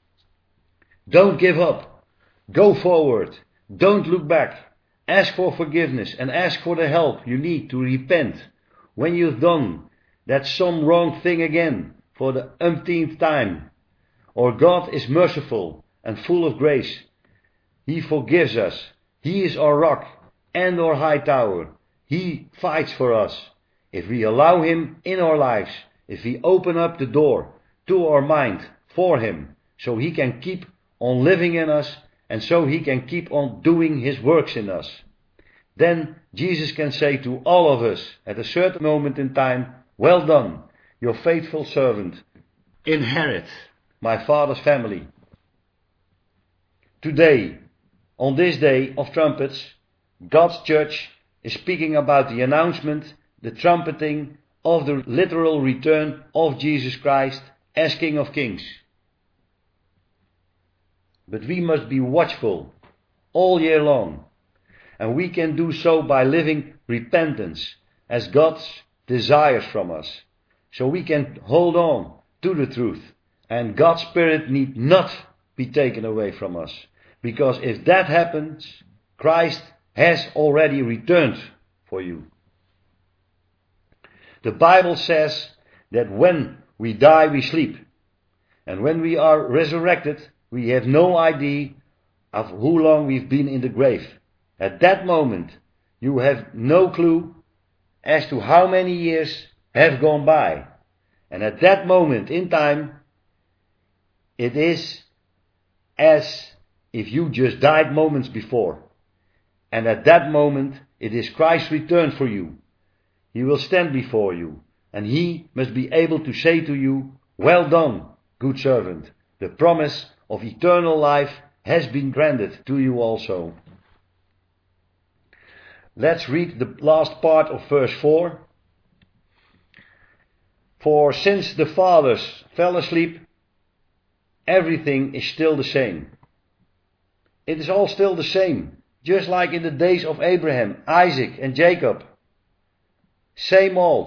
Don't give up. Go forward. Don't look back. Ask for forgiveness and ask for the help you need to repent when you've done that some wrong thing again for the umpteenth time. Or God is merciful and full of grace. He forgives us. He is our rock and our high tower. He fights for us. If we allow him in our lives, if we open up the door to our mind for him, so he can keep on living in us and so he can keep on doing his works in us, then Jesus can say to all of us at a certain moment in time, well done, your faithful servant. Inherit my Father's family. Today, on this day of trumpets, God's church is speaking about the announcement, the trumpeting of the literal return of Jesus Christ as King of Kings. But we must be watchful all year long, and we can do so by living repentance as God desires from us, so we can hold on to the truth, and God's Spirit need not be taken away from us, because if that happens, Christ has already returned for you. The Bible says that when we die, we sleep. And when we are resurrected, we have no idea of how long we've been in the grave. At that moment, you have no clue as to how many years have gone by. And at that moment in time, it is as if you just died moments before. And at that moment, it is Christ's return for you. He will stand before you, and he must be able to say to you, "Well done, good servant. The promise of eternal life has been granted to you also." Let's read the last part of verse 4. "For since the fathers fell asleep, everything is still the same." It is all still the same, just like in the days of Abraham, Isaac and Jacob. Same old,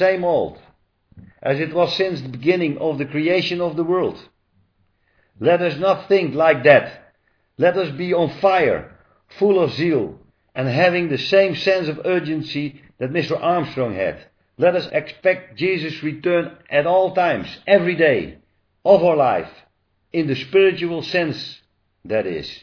as it was since the beginning of the creation of the world. Let us not think like that. Let us be on fire, full of zeal, and having the same sense of urgency that Mr. Armstrong had. Let us expect Jesus' return at all times, every day of our life, in the spiritual sense, that is.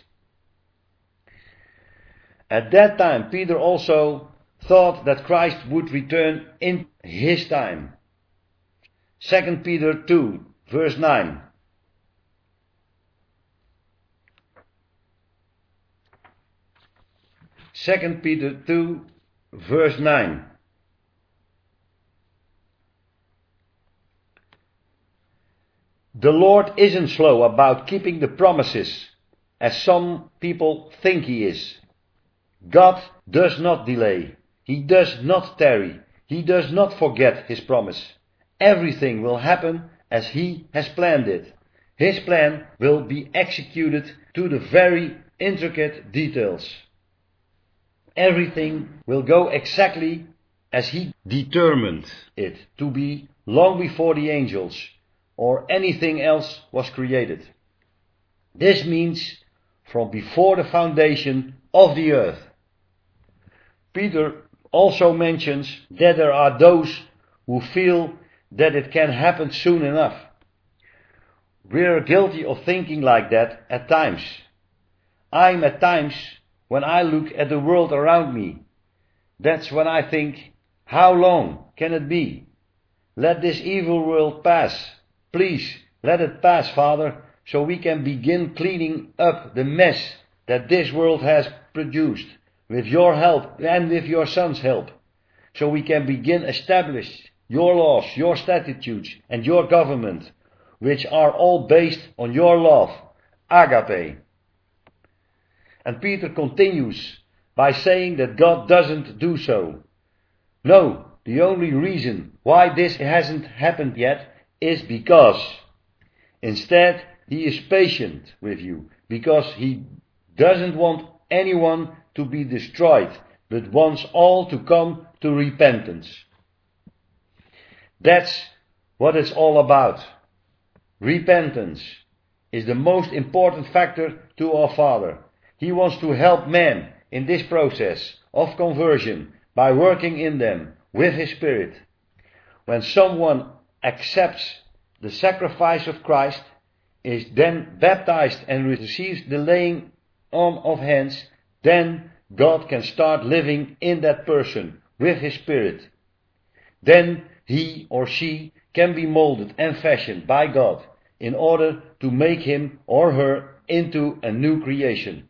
At that time, Peter also thought that Christ would return in his time. 2 Peter 2, verse 9. Second Peter 2, verse 9. "The Lord isn't slow about keeping the promises, as some people think he is. God does not delay. He does not tarry. He does not forget his promise. Everything will happen as he has planned it. His plan will be executed to the very intricate details. Everything will go exactly as he determined it to be long before the angels or anything else was created. This means from before the foundation of the earth." Peter also mentions that there are those who feel that it can happen soon enough. We are guilty of thinking like that at times. I'm at times, when I look at the world around me, that's when I think, how long can it be? Let this evil world pass. Please, let it pass, Father, so we can begin cleaning up the mess that this world has produced, with your help and with your Son's help, so we can begin establish your laws, your statutes, and your government, which are all based on your love, agape. And Peter continues by saying that God doesn't do so. No, the only reason why this hasn't happened yet is because instead he is patient with you, because he doesn't want anyone to be destroyed, but wants all to come to repentance. That's what it's all about. Repentance is the most important factor to our Father. He wants to help men in this process of conversion by working in them with His Spirit. When someone accepts the sacrifice of Christ, is then baptized and receives the laying on of hands, then God can start living in that person with His Spirit. Then he or she can be molded and fashioned by God in order to make him or her into a new creation.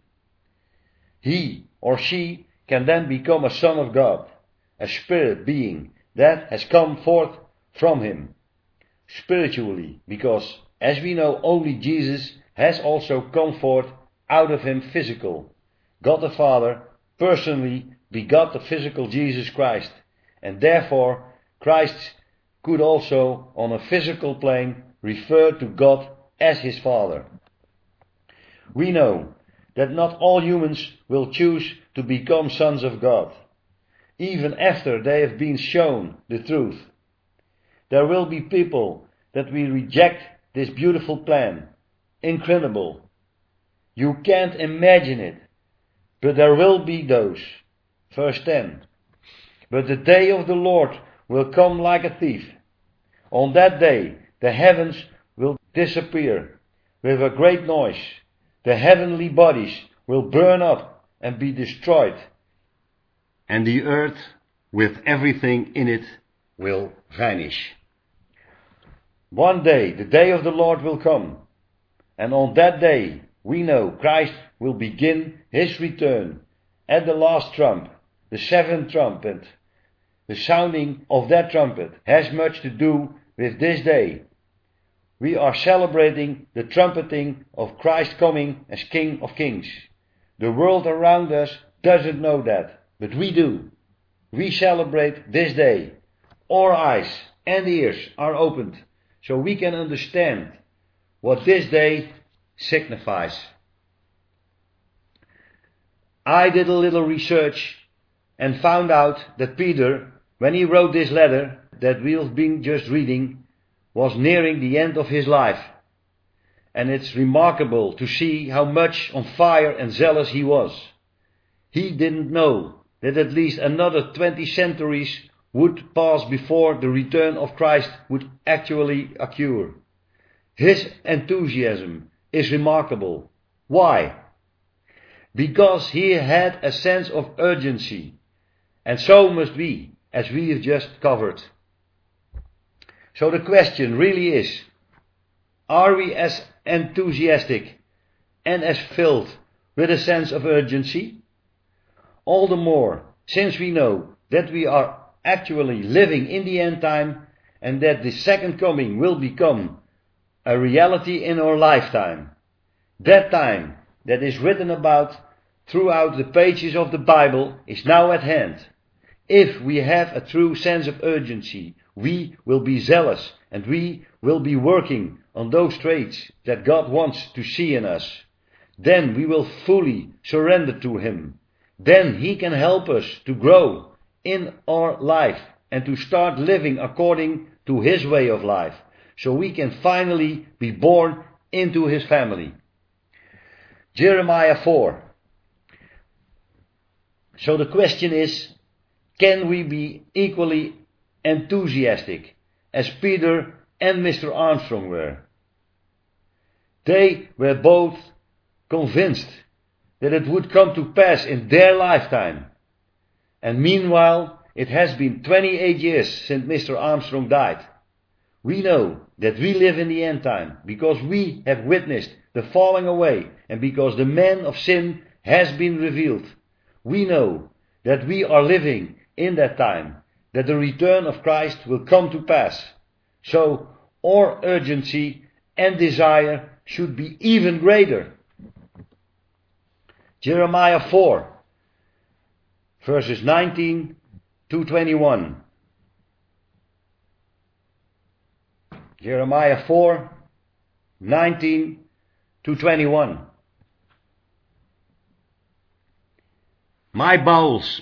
He or she can then become a son of God, a spirit being that has come forth from Him spiritually, because as we know, only Jesus has also come forth out of Him physical. God the Father personally begot the physical Jesus Christ, and therefore Christ could also on a physical plane refer to God as His Father. We know that not all humans will choose to become sons of God, even after they have been shown the truth. There will be people that will reject this beautiful plan. Incredible. You can't imagine it. But there will be those. Verse 10. But the day of the Lord will come like a thief. On that day the heavens will disappear with a great noise. The heavenly bodies will burn up and be destroyed, and the earth with everything in it will vanish. One day, the day of the Lord will come, and on that day we know Christ will begin his return at the last trump, the seventh trumpet. The sounding of that trumpet has much to do with this day. We are celebrating the trumpeting of Christ coming as King of Kings. The world around us doesn't know that, but we do. We celebrate this day. Our eyes and ears are opened so we can understand what this day signifies. I did a little research and found out that Peter, when he wrote this letter that we've been just reading, was nearing the end of his life. And it's remarkable to see how much on fire and zealous he was. He didn't know that at least another 20 centuries would pass before the return of Christ would actually occur. His enthusiasm is remarkable. Why? Because he had a sense of urgency. And so must we, as we have just covered. So the question really is, are we as enthusiastic and as filled with a sense of urgency? All the more, since we know that we are actually living in the end time and that the second coming will become a reality in our lifetime. That time that is written about throughout the pages of the Bible is now at hand. If we have a true sense of urgency, we will be zealous and we will be working on those traits that God wants to see in us. Then we will fully surrender to Him. Then He can help us to grow in our life and to start living according to His way of life, so we can finally be born into His family. Jeremiah 4. So the question is, can we be equally enthusiastic as Peter and Mr. Armstrong were? They were both convinced that it would come to pass in their lifetime. And meanwhile, it has been 28 years since Mr. Armstrong died. We know that we live in the end time because we have witnessed the falling away and because the man of sin has been revealed. We know that we are living in that time, that the return of Christ will come to pass. So our urgency and desire should be even greater. Jeremiah 4, verses 19 to 21. Jeremiah 4, 19 to 21. My bowels,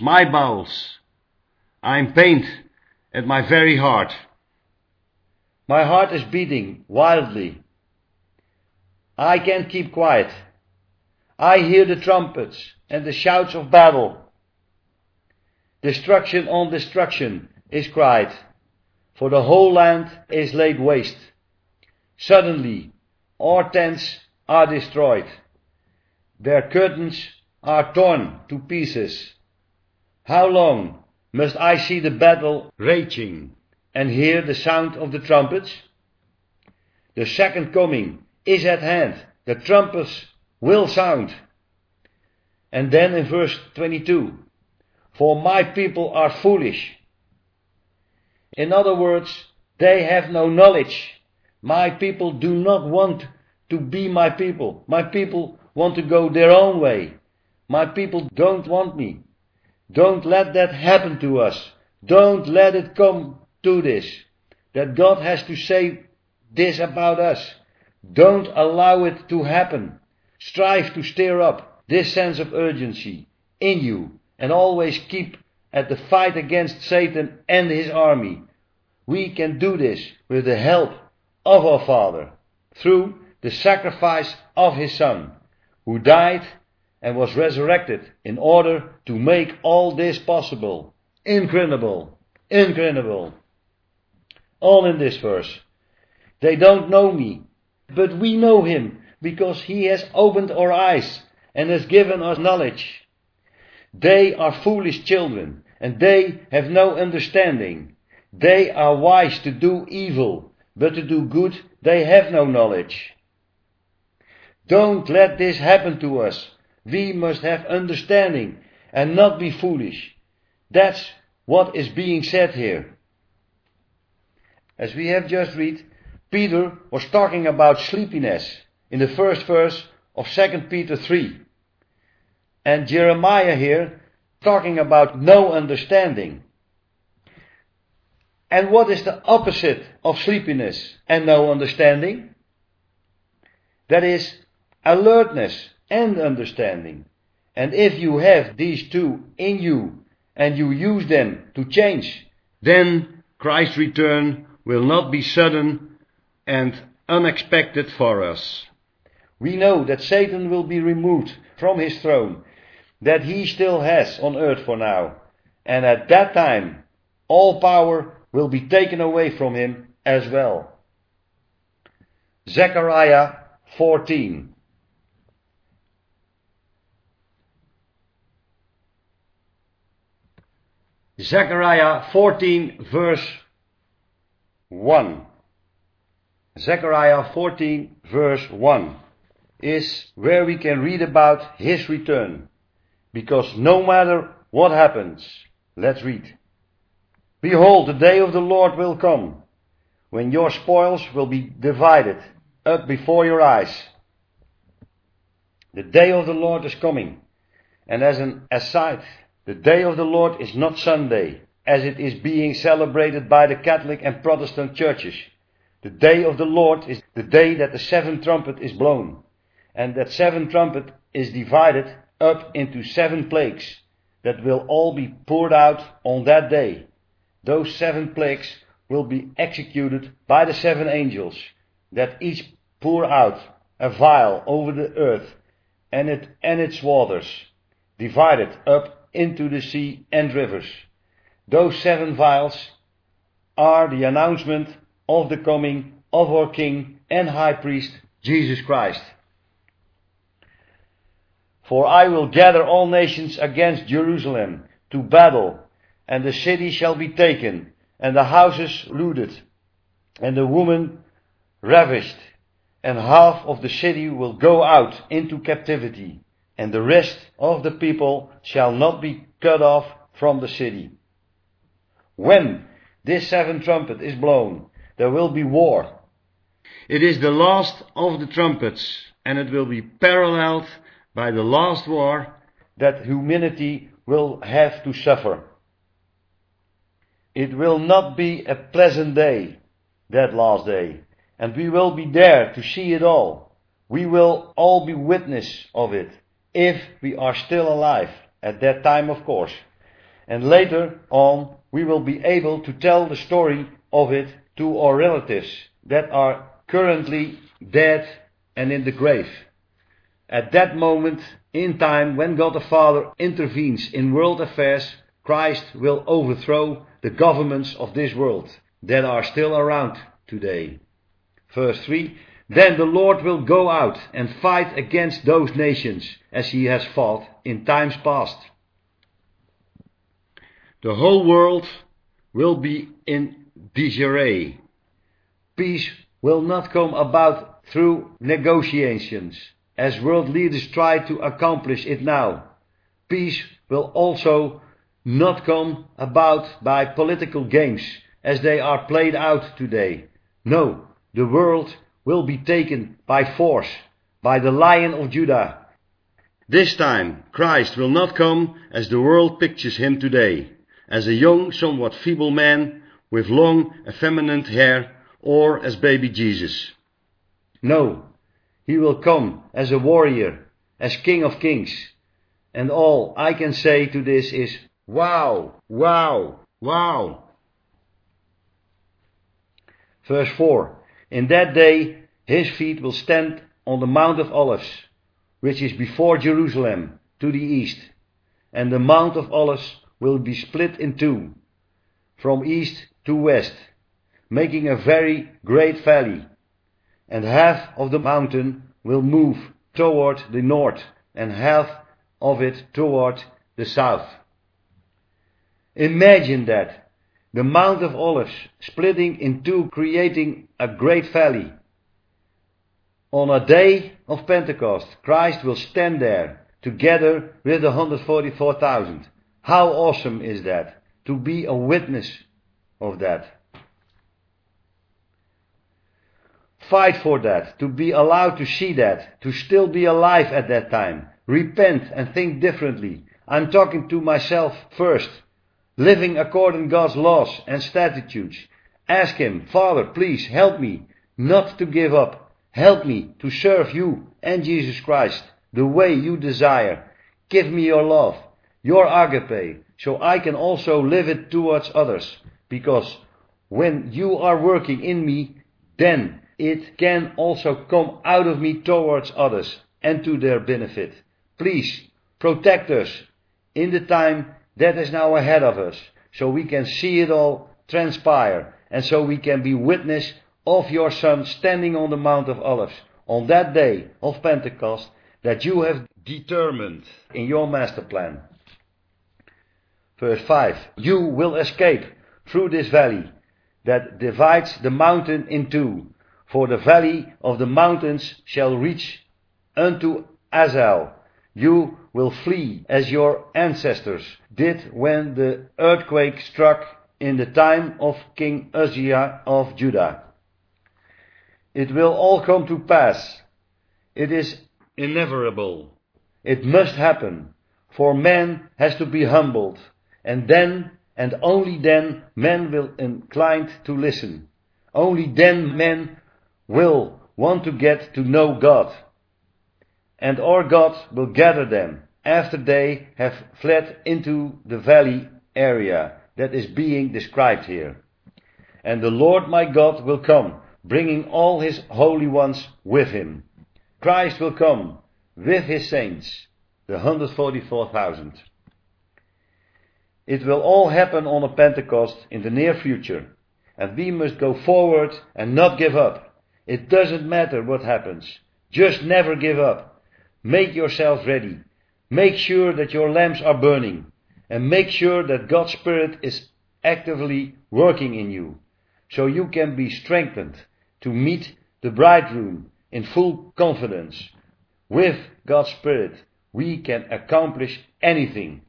I am pained at my very heart. My heart is beating wildly. I can't keep quiet. I hear the trumpets and the shouts of battle. Destruction on destruction is cried, for the whole land is laid waste. Suddenly, our tents are destroyed. Their curtains are torn to pieces. How long must I see the battle raging and hear the sound of the trumpets? The second coming is at hand. The trumpets will sound. And then in verse 22, for my people are foolish. In other words, they have no knowledge. My people do not want to be my people. My people want to go their own way. My people don't want me. Don't let that happen to us. Don't let it come to this, that God has to say this about us. Don't allow it to happen. Strive to stir up this sense of urgency in you and always keep at the fight against Satan and his army. We can do this with the help of our Father through the sacrifice of His Son, who died and was resurrected in order to make all this possible. Incredible. All in this verse. They don't know me, but we know Him because He has opened our eyes and has given us knowledge. They are foolish children and they have no understanding. They are wise to do evil, but to do good they have no knowledge. Don't let this happen to us. We must have understanding and not be foolish. That's what is being said here. As we have just read, Peter was talking about sleepiness in the first verse of 2 Peter 3. And Jeremiah here talking about no understanding. And what is the opposite of sleepiness and no understanding? That is alertness and understanding. And if you have these two in you and you use them to change, then Christ's return will not be sudden and unexpected for us. We know that Satan will be removed from his throne, that he still has on earth for now. And at that time, all power will be taken away from him as well. Zechariah 14. Zechariah 14 verse 1. Zechariah 14 verse 1 is where we can read about his return. Because no matter what happens, let's read. Behold, the day of the Lord will come, when your spoils will be divided up before your eyes. The day of the Lord is coming. And as an aside, the day of the Lord is not Sunday, as it is being celebrated by the Catholic and Protestant churches. The day of the Lord is the day that the seventh trumpet is blown. And that seventh trumpet is divided up into 7 plagues that will all be poured out on that day. Those 7 plagues will be executed by the 7 angels that each pour out a vial over the earth and its waters, divided up into the sea and rivers. Those 7 vials are the announcement of the coming of our King and High Priest, Jesus Christ. For I will gather all nations against Jerusalem to battle, and the city shall be taken, and the houses looted, and the woman ravished, and half of the city will go out into captivity, and the rest of the people shall not be cut off from the city. When this 7th trumpet is blown, there will be war. It is the last of the trumpets, and it will be paralleled by the last war that humanity will have to suffer. It will not be a pleasant day, that last day, and we will be there to see it all. We will all be witness of it, if we are still alive at that time, of course. And later on, we will be able to tell the story of it to our relatives that are currently dead and in the grave. At that moment in time, when God the Father intervenes in world affairs, Christ will overthrow the governments of this world that are still around today. Verse 3, Then the Lord will go out and fight against those nations as he has fought in times past. The whole world will be in disarray. Peace will not come about through negotiations, as world leaders try to accomplish it now. Peace will also not come about by political games, as they are played out today. No, the world will be taken by force, by the Lion of Judah. This time, Christ will not come as the world pictures him today, as a young, somewhat feeble man with long, effeminate hair, or as baby Jesus. No, he will come as a warrior, as King of Kings. And all I can say to this is, wow, wow, wow. Verse 4. In that day his feet will stand on the Mount of Olives, which is before Jerusalem, to the east. And the Mount of Olives will be split in two, from east to west, making a very great valley. And half of the mountain will move toward the north, and half of it toward the south. Imagine that. The Mount of Olives splitting in two, creating a great valley. On a day of Pentecost, Christ will stand there together with the 144,000. How awesome is that? To be a witness of that. Fight for that, to be allowed to see that, to still be alive at that time. Repent and think differently. I'm talking to myself first. Living according to God's laws and statutes. Ask Him, Father, please help me not to give up. Help me to serve you and Jesus Christ the way you desire. Give me your love, your agape, so I can also live it towards others. Because when you are working in me, then it can also come out of me towards others and to their benefit. Please protect us in the time that is now ahead of us, so we can see it all transpire, and so we can be witness of your Son standing on the Mount of Olives on that day of Pentecost that you have determined in your master plan. Verse 5. You will escape through this valley that divides the mountain in two, for the valley of the mountains shall reach unto Azal. You will flee as your ancestors did when the earthquake struck in the time of King Uzziah of Judah. It will all come to pass. It is inevitable. It must happen, for man has to be humbled, and then, and only then, man will incline to listen. Only then man will want to get to know God. And our God will gather them after they have fled into the valley area that is being described here. And the Lord my God will come, bringing all His holy ones with Him. Christ will come with His saints, the 144,000. It will all happen on a Pentecost in the near future, and we must go forward and not give up. It doesn't matter what happens. Just never give up. Make yourselves ready. Make sure that your lamps are burning. And make sure that God's Spirit is actively working in you, so you can be strengthened to meet the bridegroom in full confidence. With God's Spirit, we can accomplish anything.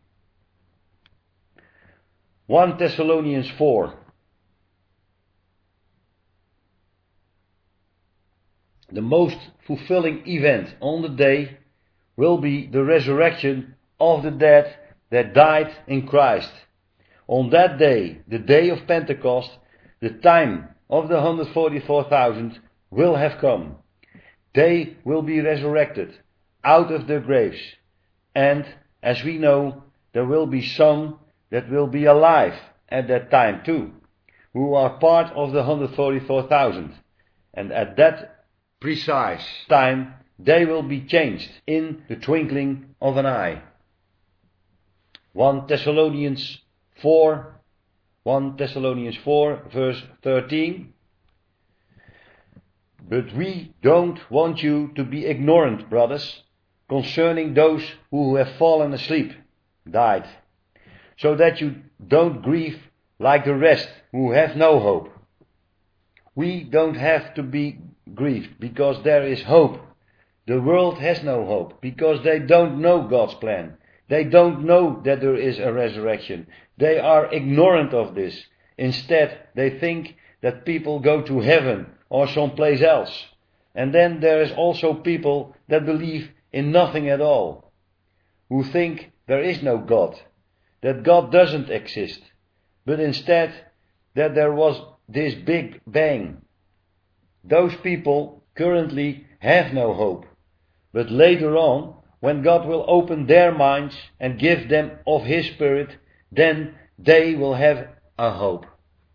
1 Thessalonians 4. The most fulfilling event on the day will be the resurrection of the dead that died in Christ. On that day, the day of Pentecost, the time of the 144,000 will have come. They will be resurrected out of their graves. And, as we know, there will be some that will be alive at that time too, who are part of the 144,000. And at that precise time, they will be changed in the twinkling of an eye. 1 Thessalonians 4 verse 13. But we don't want you to be ignorant, brothers, concerning those who have fallen asleep, died, so that you don't grieve like the rest who have no hope. We don't have to be grieved because there is hope. The world has no hope because they don't know God's plan. They don't know that there is a resurrection. They are ignorant of this. Instead, they think that people go to heaven or someplace else. And then there is also people that believe in nothing at all, who think there is no God, that God doesn't exist, but instead that there was this big bang. Those people currently have no hope, but later on, when God will open their minds and give them of His Spirit, then they will have a hope.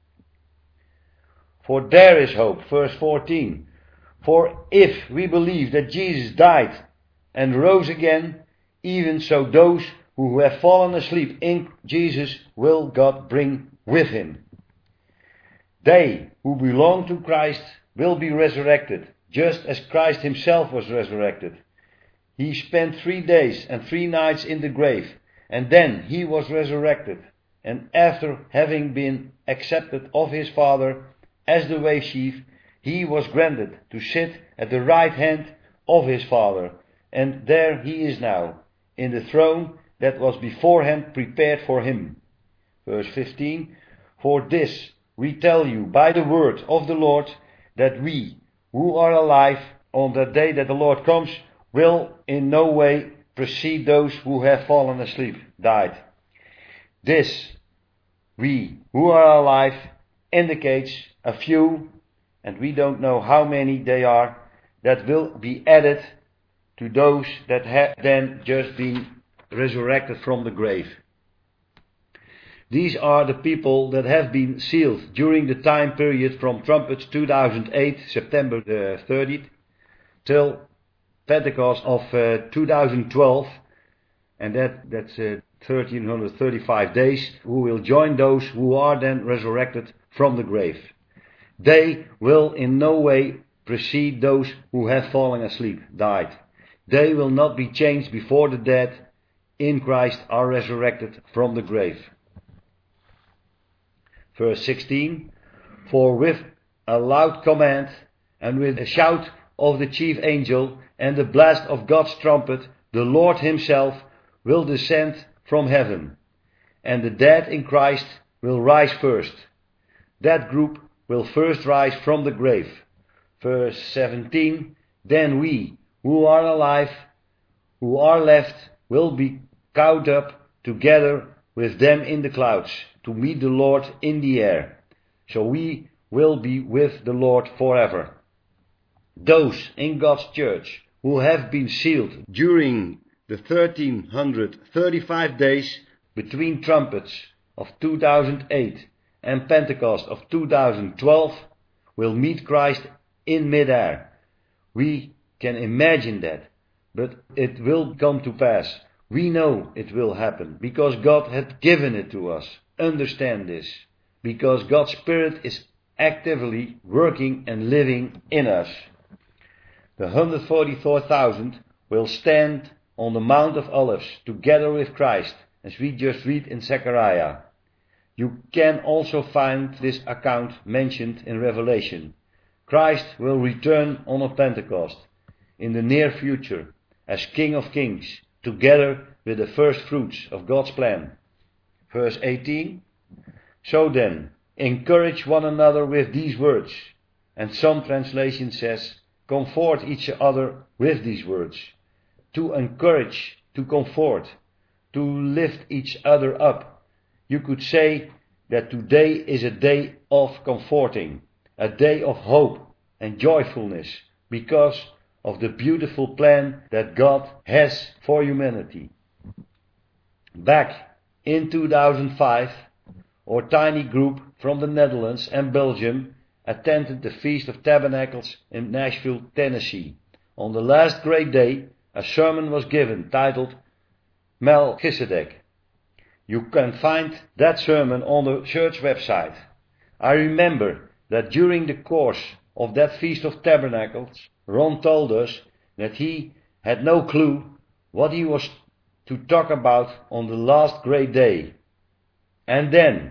For there is hope, verse 14. For if we believe that Jesus died and rose again, even so those who have fallen asleep in Jesus will God bring with Him. They who belong to Christ will be resurrected, just as Christ Himself was resurrected. He spent 3 days and 3 nights in the grave, and then He was resurrected. And after having been accepted of His Father as the way chief, he was granted to sit at the right hand of his Father, and there he is now, in the throne that was beforehand prepared for him. Verse 15, for this we tell you by the word of the Lord, that we, who are alive on that day that the Lord comes, will in no way precede those who have fallen asleep, died. This, we who are alive, indicates a few, and we don't know how many they are, that will be added to those that have then just been resurrected from the grave. These are the people that have been sealed during the time period from trumpets 2008, September the 30th, till Pentecost of 2012, and that's 1335 days, who will join those who are then resurrected from the grave. They will in no way precede those who have fallen asleep, died. They will not be changed before the dead in Christ are resurrected from the grave. Verse 16, for with a loud command and with a shout of the chief angel and the blast of God's trumpet, the Lord himself will descend from heaven, and the dead in Christ will rise first. That group will first rise from the grave. Verse 17, then we who are alive, who are left, will be caught up together with them in the clouds, to meet the Lord in the air. So we will be with the Lord forever. Those in God's church who have been sealed during the 1335 days between trumpets of 2008 and Pentecost of 2012 will meet Christ in midair. We can imagine that, but it will come to pass. We know it will happen because God had given it to us. Understand this, because God's Spirit is actively working and living in us. The 144,000 will stand on the Mount of Olives together with Christ, as we just read in Zechariah. You can also find this account mentioned in Revelation. Christ will return on a Pentecost in the near future as King of Kings, together with the first fruits of God's plan. Verse 18, so then, encourage one another with these words. And some translation says, comfort each other with these words. To encourage, to comfort, to lift each other up. You could say that today is a day of comforting, a day of hope and joyfulness, because of the beautiful plan that God has for humanity. Back in 2005, our tiny group from the Netherlands and Belgium attended the Feast of Tabernacles in Nashville, Tennessee. On the last great day, a sermon was given titled Melchizedek. You can find that sermon on the church website. I remember that during the course of that Feast of Tabernacles, Ron told us that he had no clue what he was to talk about on the last great day. And then,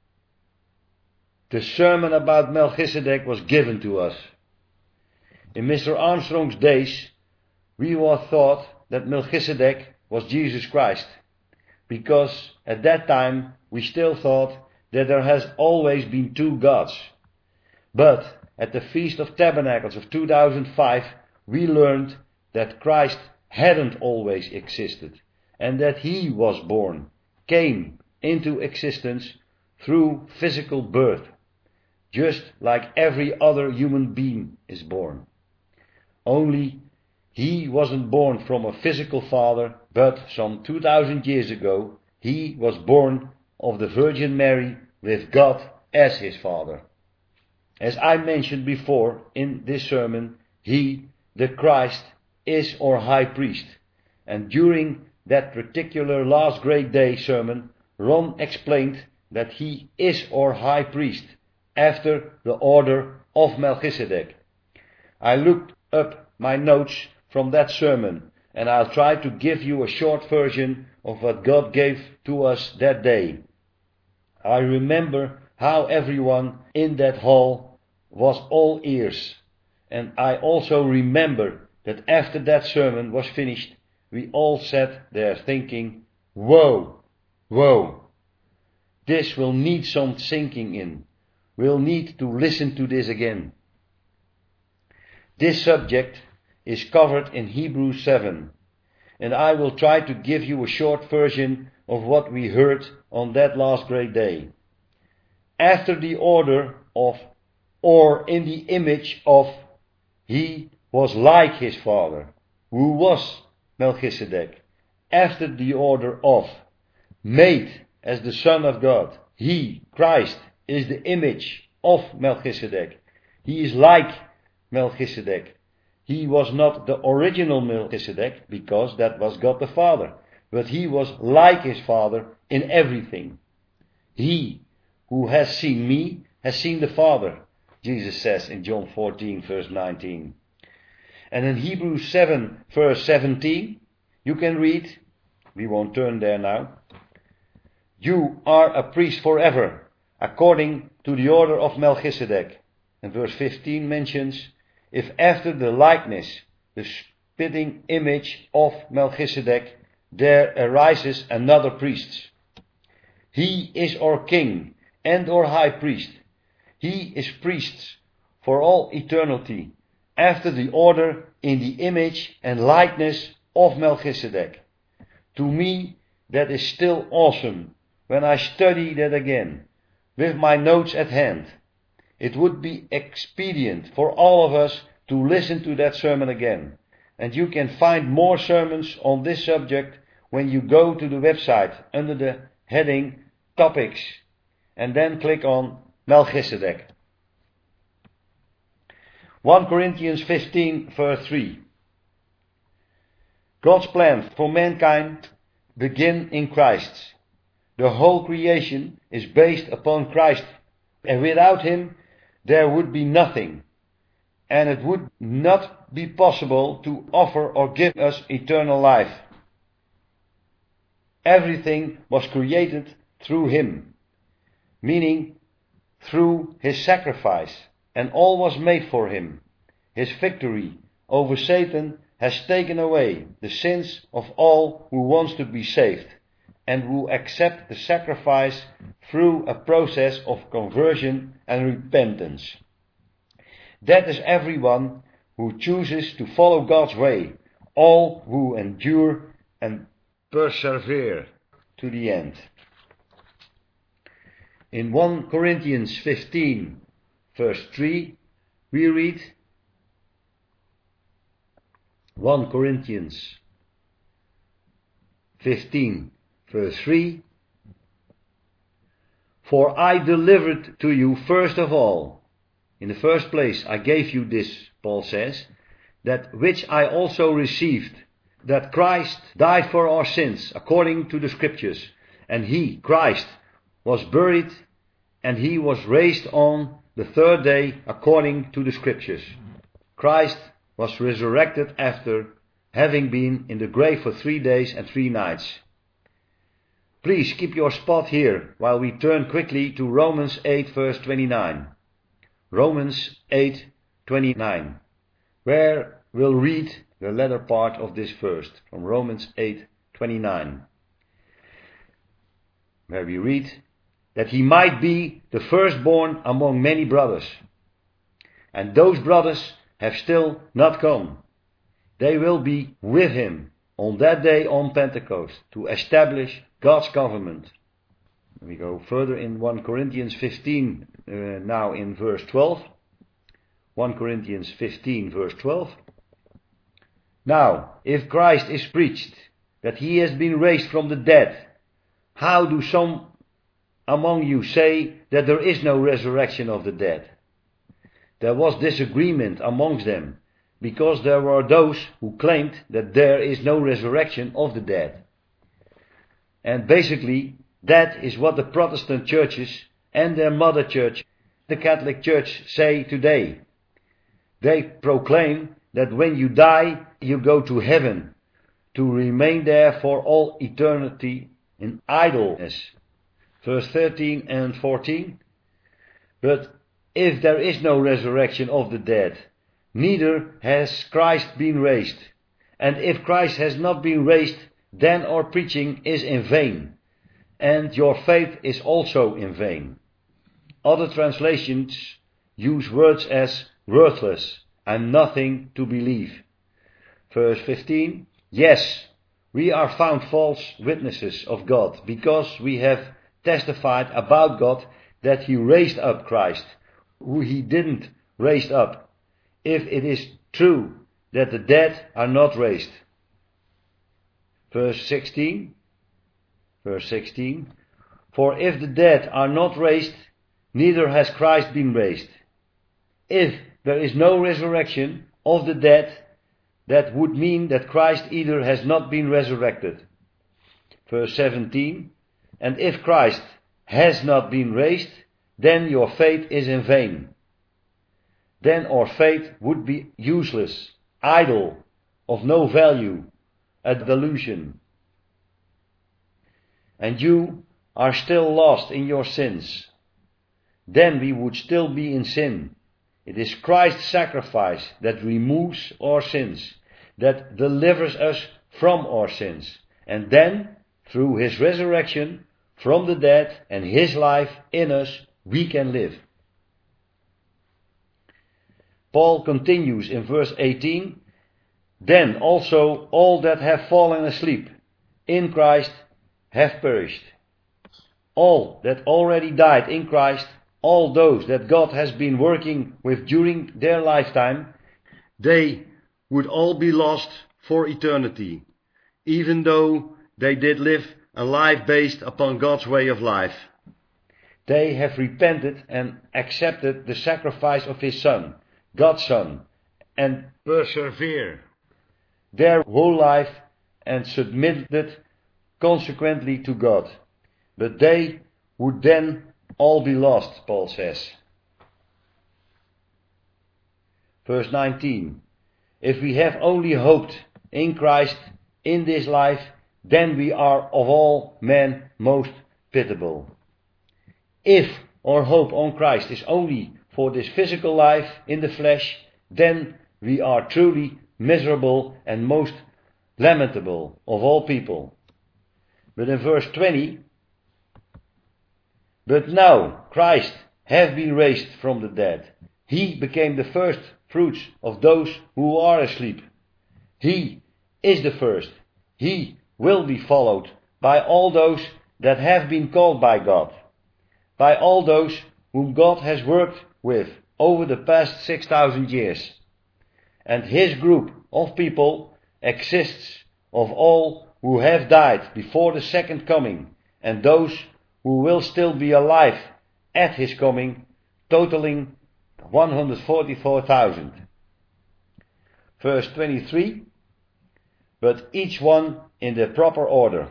the sermon about Melchizedek was given to us. In Mr. Armstrong's days, we all thought that Melchizedek was Jesus Christ, because at that time we still thought that there has always been two gods. But at the Feast of Tabernacles of 2005, we learned that Christ hadn't always existed, and that he was born, came into existence through physical birth, just like every other human being is born. Only he wasn't born from a physical father, but some 2000 years ago he was born of the Virgin Mary with God as his father. As I mentioned before in this sermon, he, the Christ, is our high priest. And during that particular last great day sermon, Ron explained that he is our high priest after the order of Melchizedek. I looked up my notes from that sermon, and I'll try to give you a short version of what God gave to us that day. I remember how everyone in that hall was all ears. And I also remember that after that sermon was finished, we all sat there thinking, whoa, this will need some sinking in. We'll need to listen to this again. This subject is covered in Hebrews 7, and I will try to give you a short version of what we heard on that last great day. After the order of, or in the image of, he was like his father, who was Melchizedek. After the order of, made as the Son of God, he, Christ, is the image of Melchizedek. He is like Melchizedek. He was not the original Melchizedek, because that was God the Father, but he was like his Father in everything. He who has seen me has seen the Father, Jesus says in John 14 verse 19. And in Hebrews 7 verse 17, you can read, we won't turn there now, you are a priest forever, according to the order of Melchizedek. And verse 15 mentions, if after the likeness, the spitting image of Melchizedek, there arises another priest. He is our king and our high priest. He is priest for all eternity, after the order in the image and likeness of Melchizedek. To me, that is still awesome when I study that again, with my notes at hand. It would be expedient for all of us to listen to that sermon again. And you can find more sermons on this subject when you go to the website under the heading Topics, and then click on Melchizedek. 1 Corinthians 15 verse 3. God's plan for mankind begin in Christ. The whole creation is based upon Christ, and without him there would be nothing, and it would not be possible to offer or give us eternal life. Everything was created through him, meaning through his sacrifice, and all was made for him. His victory over Satan has taken away the sins of all who wants to be saved and who accept the sacrifice through a process of conversion and repentance. That is everyone who chooses to follow God's way, all who endure and persevere to the end. In 1 Corinthians 15 verse 3 we read, 1 Corinthians 15 verse 3, for I delivered to you first of all, in the first place I gave you this, Paul says, that which I also received, that Christ died for our sins according to the Scriptures, and he, Christ, was buried, and he was raised on the third day according to the Scriptures. Christ was resurrected after having been in the grave for 3 days and 3 nights. Please keep your spot here while we turn quickly to Romans 8 verse 29. Romans 8:29, where we'll read the latter part of this verse from Romans 8:29, where we read that he might be the firstborn among many brothers. And those brothers have still not come. They will be with him on that day on Pentecost to establish God's government. We go further in 1 Corinthians 15, now in verse 12. 1 Corinthians 15 verse 12. Now, if Christ is preached that he has been raised from the dead, how do some among you say that there is no resurrection of the dead? There was disagreement amongst them, because there were those who claimed that there is no resurrection of the dead. And basically, that is what the Protestant churches and their mother church, the Catholic Church, say today. They proclaim that when you die, you go to heaven, to remain there for all eternity in idleness. Verse 13 and 14. But If there is no resurrection of the dead, neither has Christ been raised. And if Christ has not been raised, then our preaching is in vain, and your faith is also in vain. Other translations use words as worthless and nothing to believe. Verse 15, yes, we are found false witnesses of God, because we have testified about God that He raised up Christ, who He didn't raise up, if it is true that the dead are not raised. Verse 16, for if the dead are not raised, neither has Christ been raised. If there is no resurrection of the dead, that would mean that Christ either has not been resurrected. Verse 17, and if Christ has not been raised, then your faith is in vain. Then our faith would be useless, idle, of no value, a delusion. And you are still lost in your sins. Then we would still be in sin. It is Christ's sacrifice that removes our sins, that delivers us from our sins. And then, through His resurrection from the dead and His life in us, we can live. Paul continues in verse 18, then also all that have fallen asleep in Christ have perished. All that already died in Christ, all those that God has been working with during their lifetime, they would all be lost for eternity, even though they did live a life based upon God's way of life. They have repented and accepted the sacrifice of His Son, God's Son, and persevere their whole life and submitted consequently to God. But they would then all be lost, Paul says. Verse 19, if we have only hoped in Christ in this life, then we are of all men most pitiable. If our hope on Christ is only for this physical life in the flesh, then we are truly miserable and most lamentable of all people. But in verse 20, but now Christ has been raised from the dead. He became the first fruits of those who are asleep. He is the first. He will be followed by all those that have been called by God, by all those whom God has worked with over the past 6,000 years. And His group of people exists of all who have died before the second coming, and those who will still be alive at His coming, totaling 144,000. Verse 23, but each one in the proper order.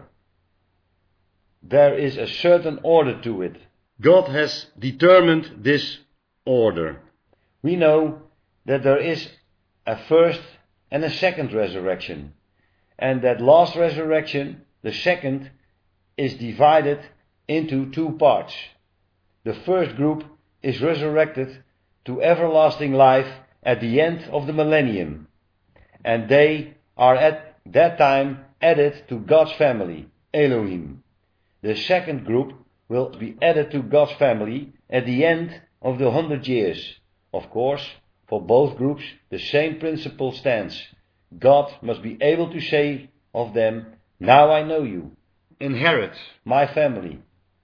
There is a certain order to it. God has determined this order. We know that there is a first and a second resurrection, and that last resurrection, the second, is divided into two parts. The first group is resurrected to everlasting life at the end of the millennium, and they are at that time added to God's family, Elohim. The second group will be added to God's family at the end of the 100 years. Of course, for both groups the same principle stands. God must be able to say of them, now I know you. Inherit my family.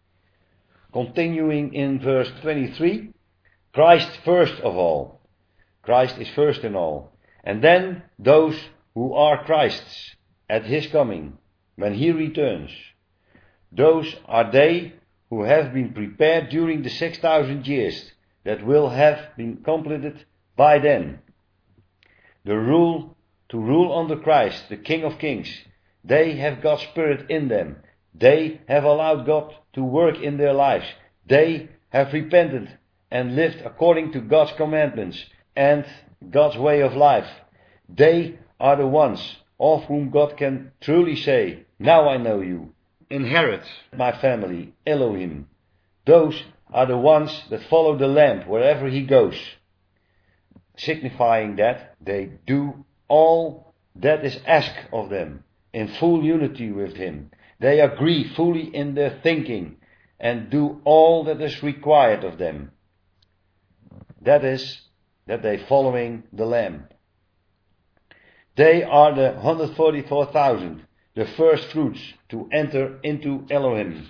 Continuing in verse 23, Christ first of all. Christ is first in all. And then those who are Christ's at His coming, when He returns. Those are they who have been prepared during the 6,000 years that will have been completed by then. To rule under Christ, the King of Kings. They have God's Spirit in them. They have allowed God to work in their lives. They have repented and lived according to God's commandments and God's way of life. They are the ones of whom God can truly say, now I know you. Inherit my family, Elohim. Those are the ones that follow the Lamb wherever he goes, signifying that they do all that is asked of them in full unity with him. They agree fully in their thinking and do all that is required of them. That is, that they following the Lamb. They are the 144,000, the first fruits to enter into Elohim.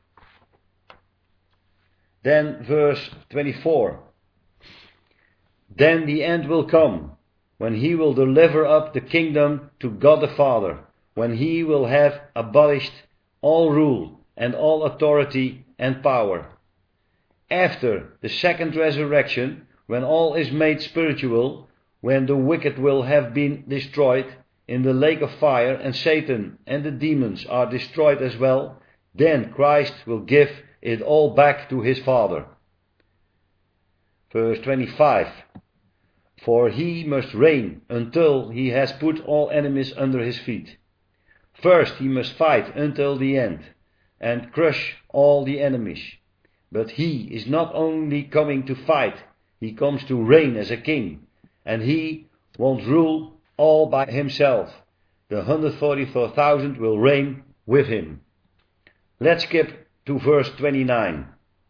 Then verse 24. Then the end will come, when he will deliver up the kingdom to God the Father, when he will have abolished all rule and all authority and power. After the second resurrection, when all is made spiritual, when the wicked will have been destroyed in the lake of fire, and Satan and the demons are destroyed as well, then Christ will give it all back to his Father. Verse 25. For he must reign until he has put all enemies under his feet. First he must fight until the end and crush all the enemies. But he is not only coming to fight, he comes to reign as a king. And he won't rule all by himself. The 144,000 will reign with him. Let's skip to verse 29.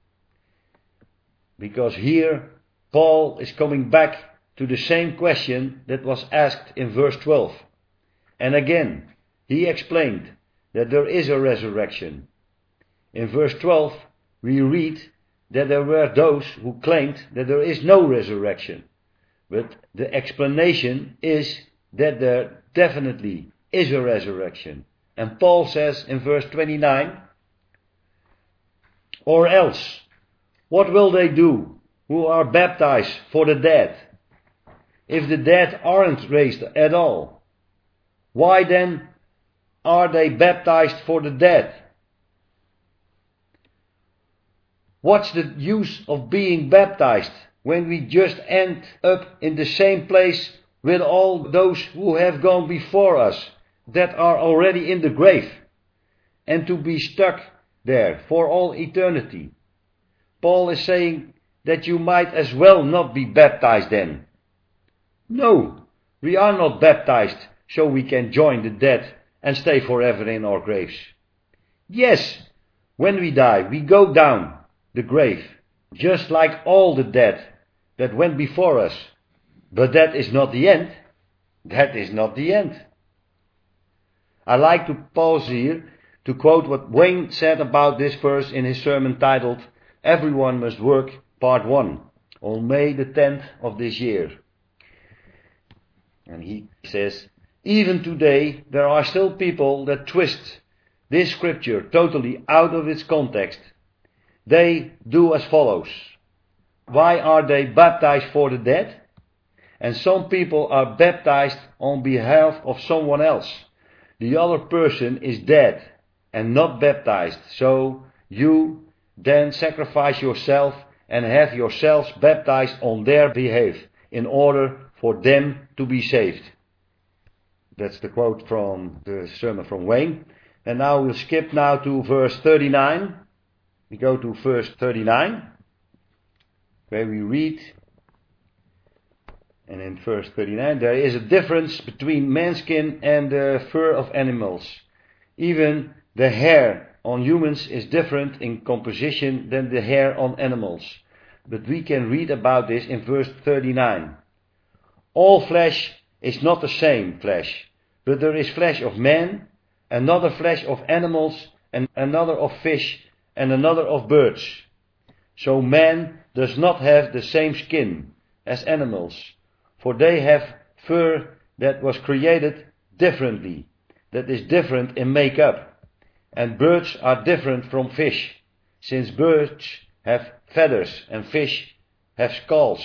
Because here Paul is coming back to the same question that was asked in verse 12. And again, he explained that there is a resurrection. In verse 12, we read that there were those who claimed that there is no resurrection. But the explanation is that there definitely is a resurrection. And Paul says in verse 29, or else, what will they do who are baptized for the dead? If the dead aren't raised at all, why then are they baptized for the dead? What's the use of being baptized when we just end up in the same place with all those who have gone before us that are already in the grave, and to be stuck there for all eternity? Paul is saying that you might as well not be baptized then. No, we are not baptized so we can join the dead and stay forever in our graves. Yes, when we die, we go down the grave, just like all the dead that went before us. But that is not the end. That is not the end. I like to pause here to quote what Wayne said about this verse in his sermon titled, Everyone Must Work, Part 1, on May the 10th of this year. And he says, even today there are still people that twist this scripture totally out of its context. They do as follows. Why are they baptized for the dead? And some people are baptized on behalf of someone else. The other person is dead and not baptized. So you then sacrifice yourself and have yourselves baptized on their behalf in order for them to be saved. That's the quote from the sermon from Wayne. And now we'll skip now to verse 39. We go to verse 39, where we read, and in verse 39, there is a difference between man's skin and the fur of animals. Even the hair on humans is different in composition than the hair on animals. But we can read about this in verse 39. All flesh is not the same flesh, but there is flesh of man, another flesh of animals, and another of fish, and another of birds. So man does not have the same skin as animals, for they have fur that was created differently, that is different in makeup. And birds are different from fish, since birds have feathers and fish have skulls.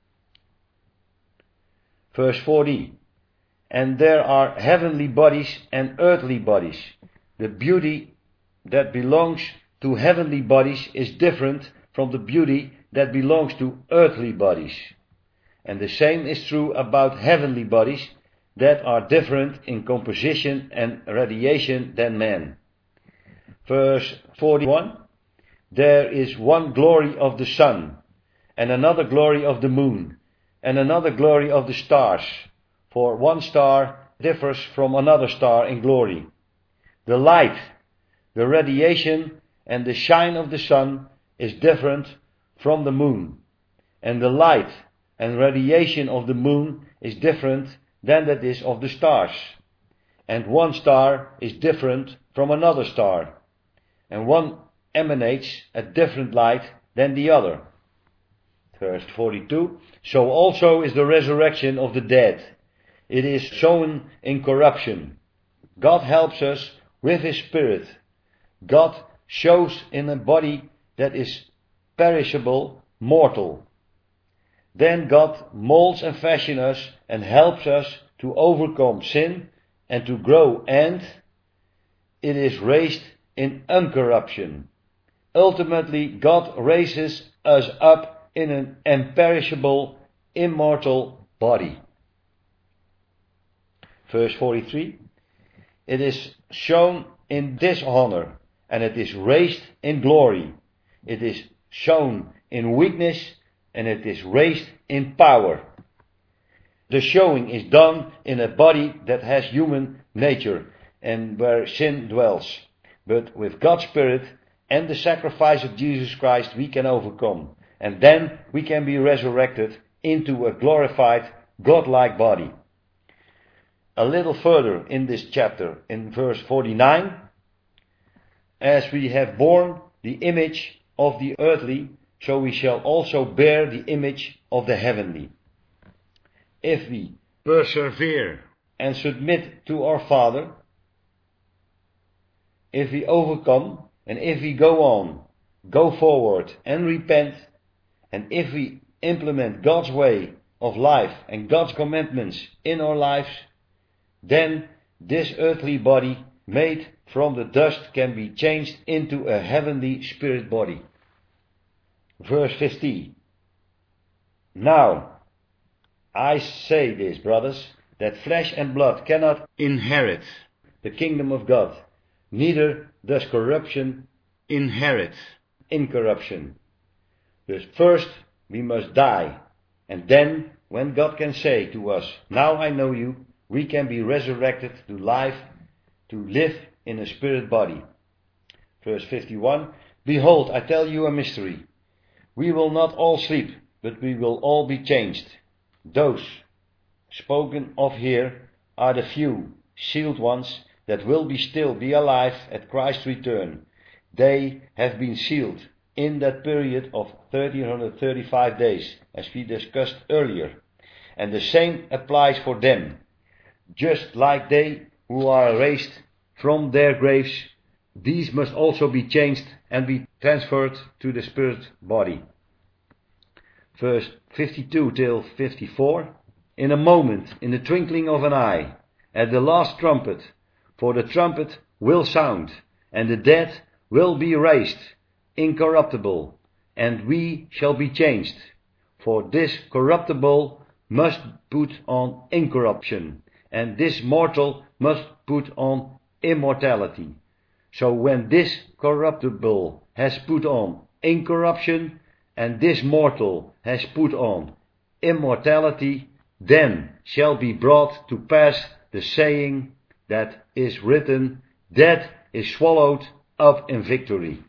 Verse 40. And there are heavenly bodies and earthly bodies. The beauty that belongs to heavenly bodies is different from the beauty that belongs to earthly bodies. And the same is true about heavenly bodies that are different in composition and radiation than man. Verse 41. there is one glory of the sun, and another glory of the moon, and another glory of the stars, for one star differs from another star in glory. The light, the radiation, and the shine of the sun is different from the moon, and the light and radiation of the moon is different than that is of the stars, and one star is different from another star, and one emanates a different light than the other. Verse 42, so also is the resurrection of the dead. It is shown in corruption. God helps us with His Spirit. God shows in a body that is perishable, mortal. Then God molds and fashions us and helps us to overcome sin and to grow, and it is raised in uncorruption. Ultimately, God raises us up in an imperishable, immortal body. Verse 43, it is shown in dishonor, and it is raised in glory. It is shown in weakness, and it is raised in power. The showing is done in a body that has human nature and where sin dwells. But with God's Spirit and the sacrifice of Jesus Christ we can overcome. And then we can be resurrected into a glorified, godlike body. A little further in this chapter, in verse 49, as we have borne the image of the earthly, so we shall also bear the image of the heavenly. If we persevere and submit to our Father, if we overcome, and if we go on, go forward and repent, and if we implement God's way of life and God's commandments in our lives, then this earthly body made from the dust can be changed into a heavenly spirit body. Verse 50. Now, I say this, brothers, that flesh and blood cannot inherit the kingdom of God, neither does corruption inherit incorruption. Thus first we must die, and then when God can say to us, now I know you, we can be resurrected to life, to live in a spirit body. Verse 51, behold, I tell you a mystery. We will not all sleep, but we will all be changed. Those spoken of here are the few sealed ones that will still be alive at Christ's return. They have been sealed in that period of 1335 days, as we discussed earlier. And the same applies for them. Just like they who are raised from their graves, these must also be changed and be transferred to the spirit body. Verse 52 till 54. In a moment, in the twinkling of an eye, at the last trumpet, for the trumpet will sound, and the dead will be raised, incorruptible, and we shall be changed. For this corruptible must put on incorruption, and this mortal must put on immortality. So when this corruptible has put on incorruption, and this mortal has put on immortality, then shall be brought to pass the saying that is written, death is swallowed up in victory.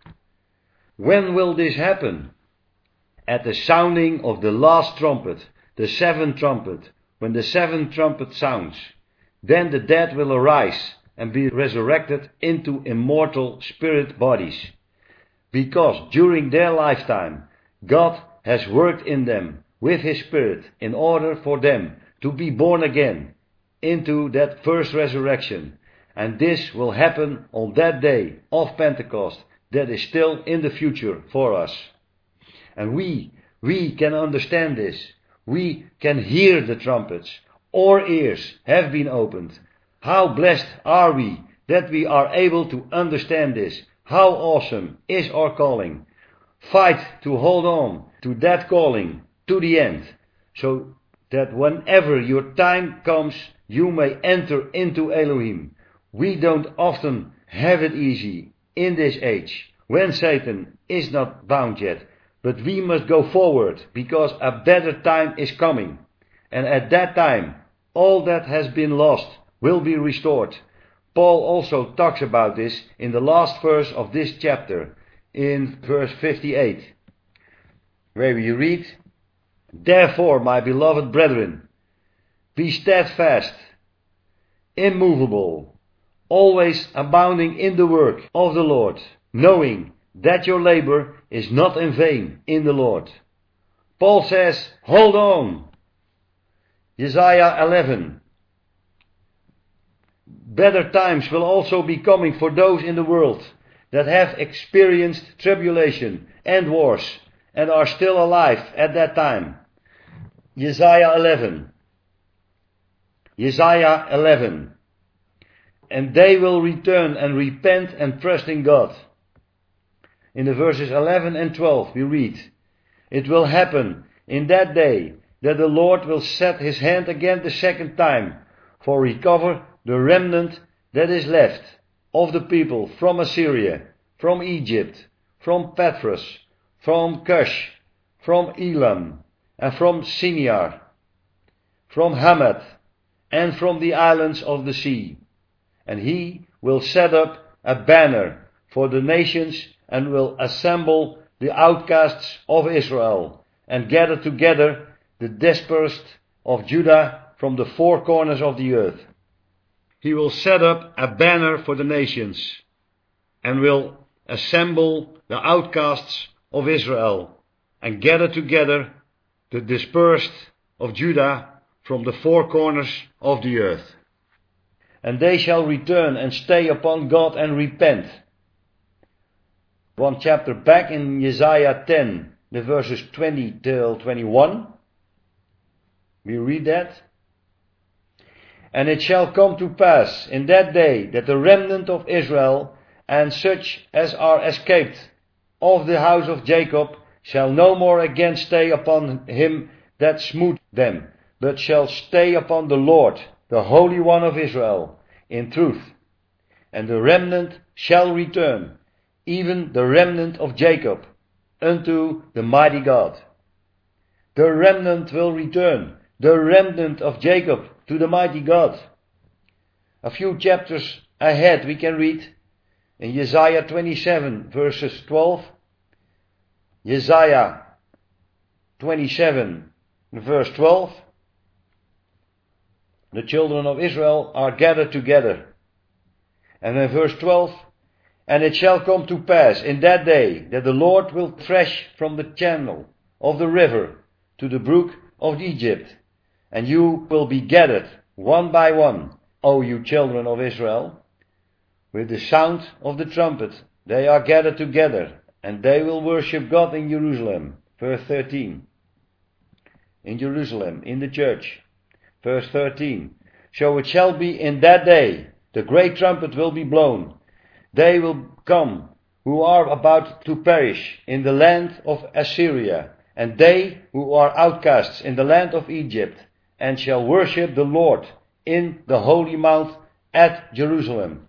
When will this happen? At the sounding of the last trumpet, the seventh trumpet. When the seventh trumpet sounds, then the dead will arise and be resurrected into immortal spirit bodies. Because during their lifetime, God has worked in them with His Spirit in order for them to be born again into that first resurrection. And this will happen on that day of Pentecost that is still in the future for us. And we can understand this. We can hear the trumpets. Our ears have been opened. How blessed are we that we are able to understand this. How awesome is our calling. Fight to hold on to that calling to the end, so that whenever your time comes, you may enter into Elohim. We don't often have it easy in this age. when Satan is not bound yet. But we must go forward, because a better time is coming. And at that time, all that has been lost will be restored. Paul also talks about this in the last verse of this chapter, in verse 58, where we read, "Therefore, my beloved brethren, be steadfast, immovable, always abounding in the work of the Lord, knowing that your labor is not in vain in the Lord." Paul says, hold on. Isaiah 11. Better times will also be coming for those in the world that have experienced tribulation and wars and are still alive at that time. Isaiah 11. Isaiah 11. And they will return and repent and trust in God. In the verses 11 and 12 we read, "It will happen in that day that the Lord will set his hand again the second time, for recover the remnant that is left of the people from Assyria, from Egypt, from Pathros, from Cush, from Elam, and from Shinar, from Hamath, and from the islands of the sea. And he will set up a banner for the nations and will assemble the outcasts of Israel and gather together the dispersed of Judah from the four corners of the earth. He will set up a banner for the nations and will assemble the outcasts of Israel and gather together the dispersed of Judah from the four corners of the earth. And they shall return and stay upon God and repent." One chapter back in Isaiah 10, the verses 20 till 21, we read that. "And it shall come to pass in that day that the remnant of Israel and such as are escaped of the house of Jacob shall no more again stay upon him that smote them, but shall stay upon the Lord, the Holy One of Israel, in truth. And the remnant shall return, even the remnant of Jacob, unto the mighty God." The remnant will return, the remnant of Jacob, to the mighty God. A few chapters ahead we can read in Isaiah 27 verses 12. Isaiah 27 verse 12. The children of Israel are gathered together. And in verse 12, "And it shall come to pass in that day that the Lord will thresh from the channel of the river to the brook of Egypt, and you will be gathered one by one, O you children of Israel. With the sound of the trumpet they are gathered together, and they will worship God in Jerusalem." Verse 13. In Jerusalem, in the church. Verse 13. "So it shall be in that day, the great trumpet will be blown. They will come who are about to perish in the land of Assyria, and they who are outcasts in the land of Egypt, and shall worship the Lord in the holy mount at Jerusalem."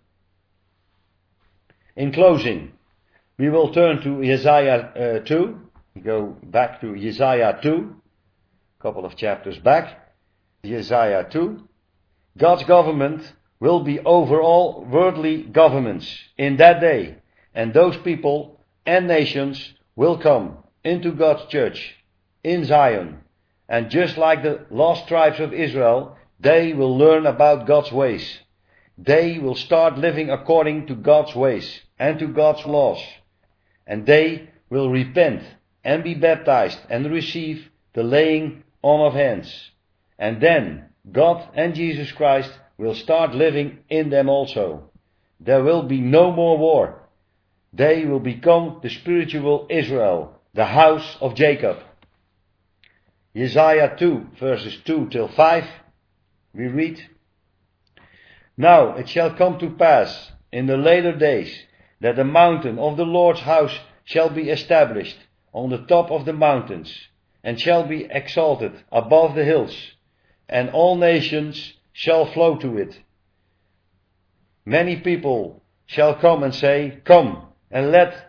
In closing, we will turn to Isaiah 2. Go back to Isaiah 2, a couple of chapters back. Isaiah 2. God's government will be over all worldly governments in that day, and those people and nations will come into God's church in Zion, and just like the lost tribes of Israel, they will learn about God's ways. They will start living according to God's ways and to God's laws, and they will repent and be baptized and receive the laying on of hands. And then God and Jesus Christ will start living in them also. There will be no more war. They will become the spiritual Israel, the house of Jacob. Isaiah 2 verses 2 till 5, we read, "Now it shall come to pass in the later days that the mountain of the Lord's house shall be established on the top of the mountains, and shall be exalted above the hills, and all nations shall flow to it. Many people shall come and say, 'Come, and let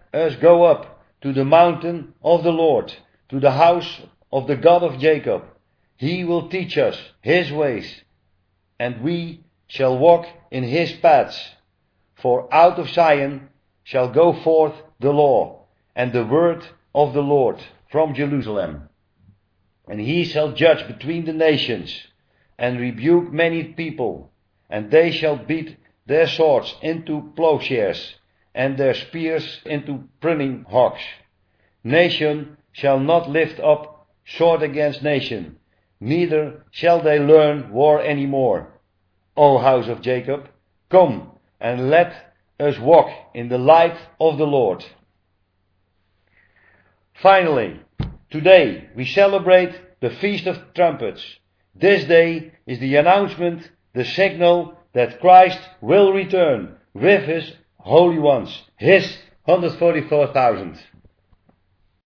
us go up to the mountain of the Lord, to the house of the God of Jacob. He will teach us his ways, and we shall walk in his paths. For out of Zion shall go forth the law, and the word of the Lord from Jerusalem. And he shall judge between the nations, and rebuke many people, and they shall beat their swords into plowshares, and their spears into pruning hooks. Nation shall not lift up sword against nation, neither shall they learn war any more. O house of Jacob, come and let us walk in the light of the Lord. Finally, today we celebrate the Feast of Trumpets. This day is the announcement, the signal that Christ will return with his holy ones, his 144,000.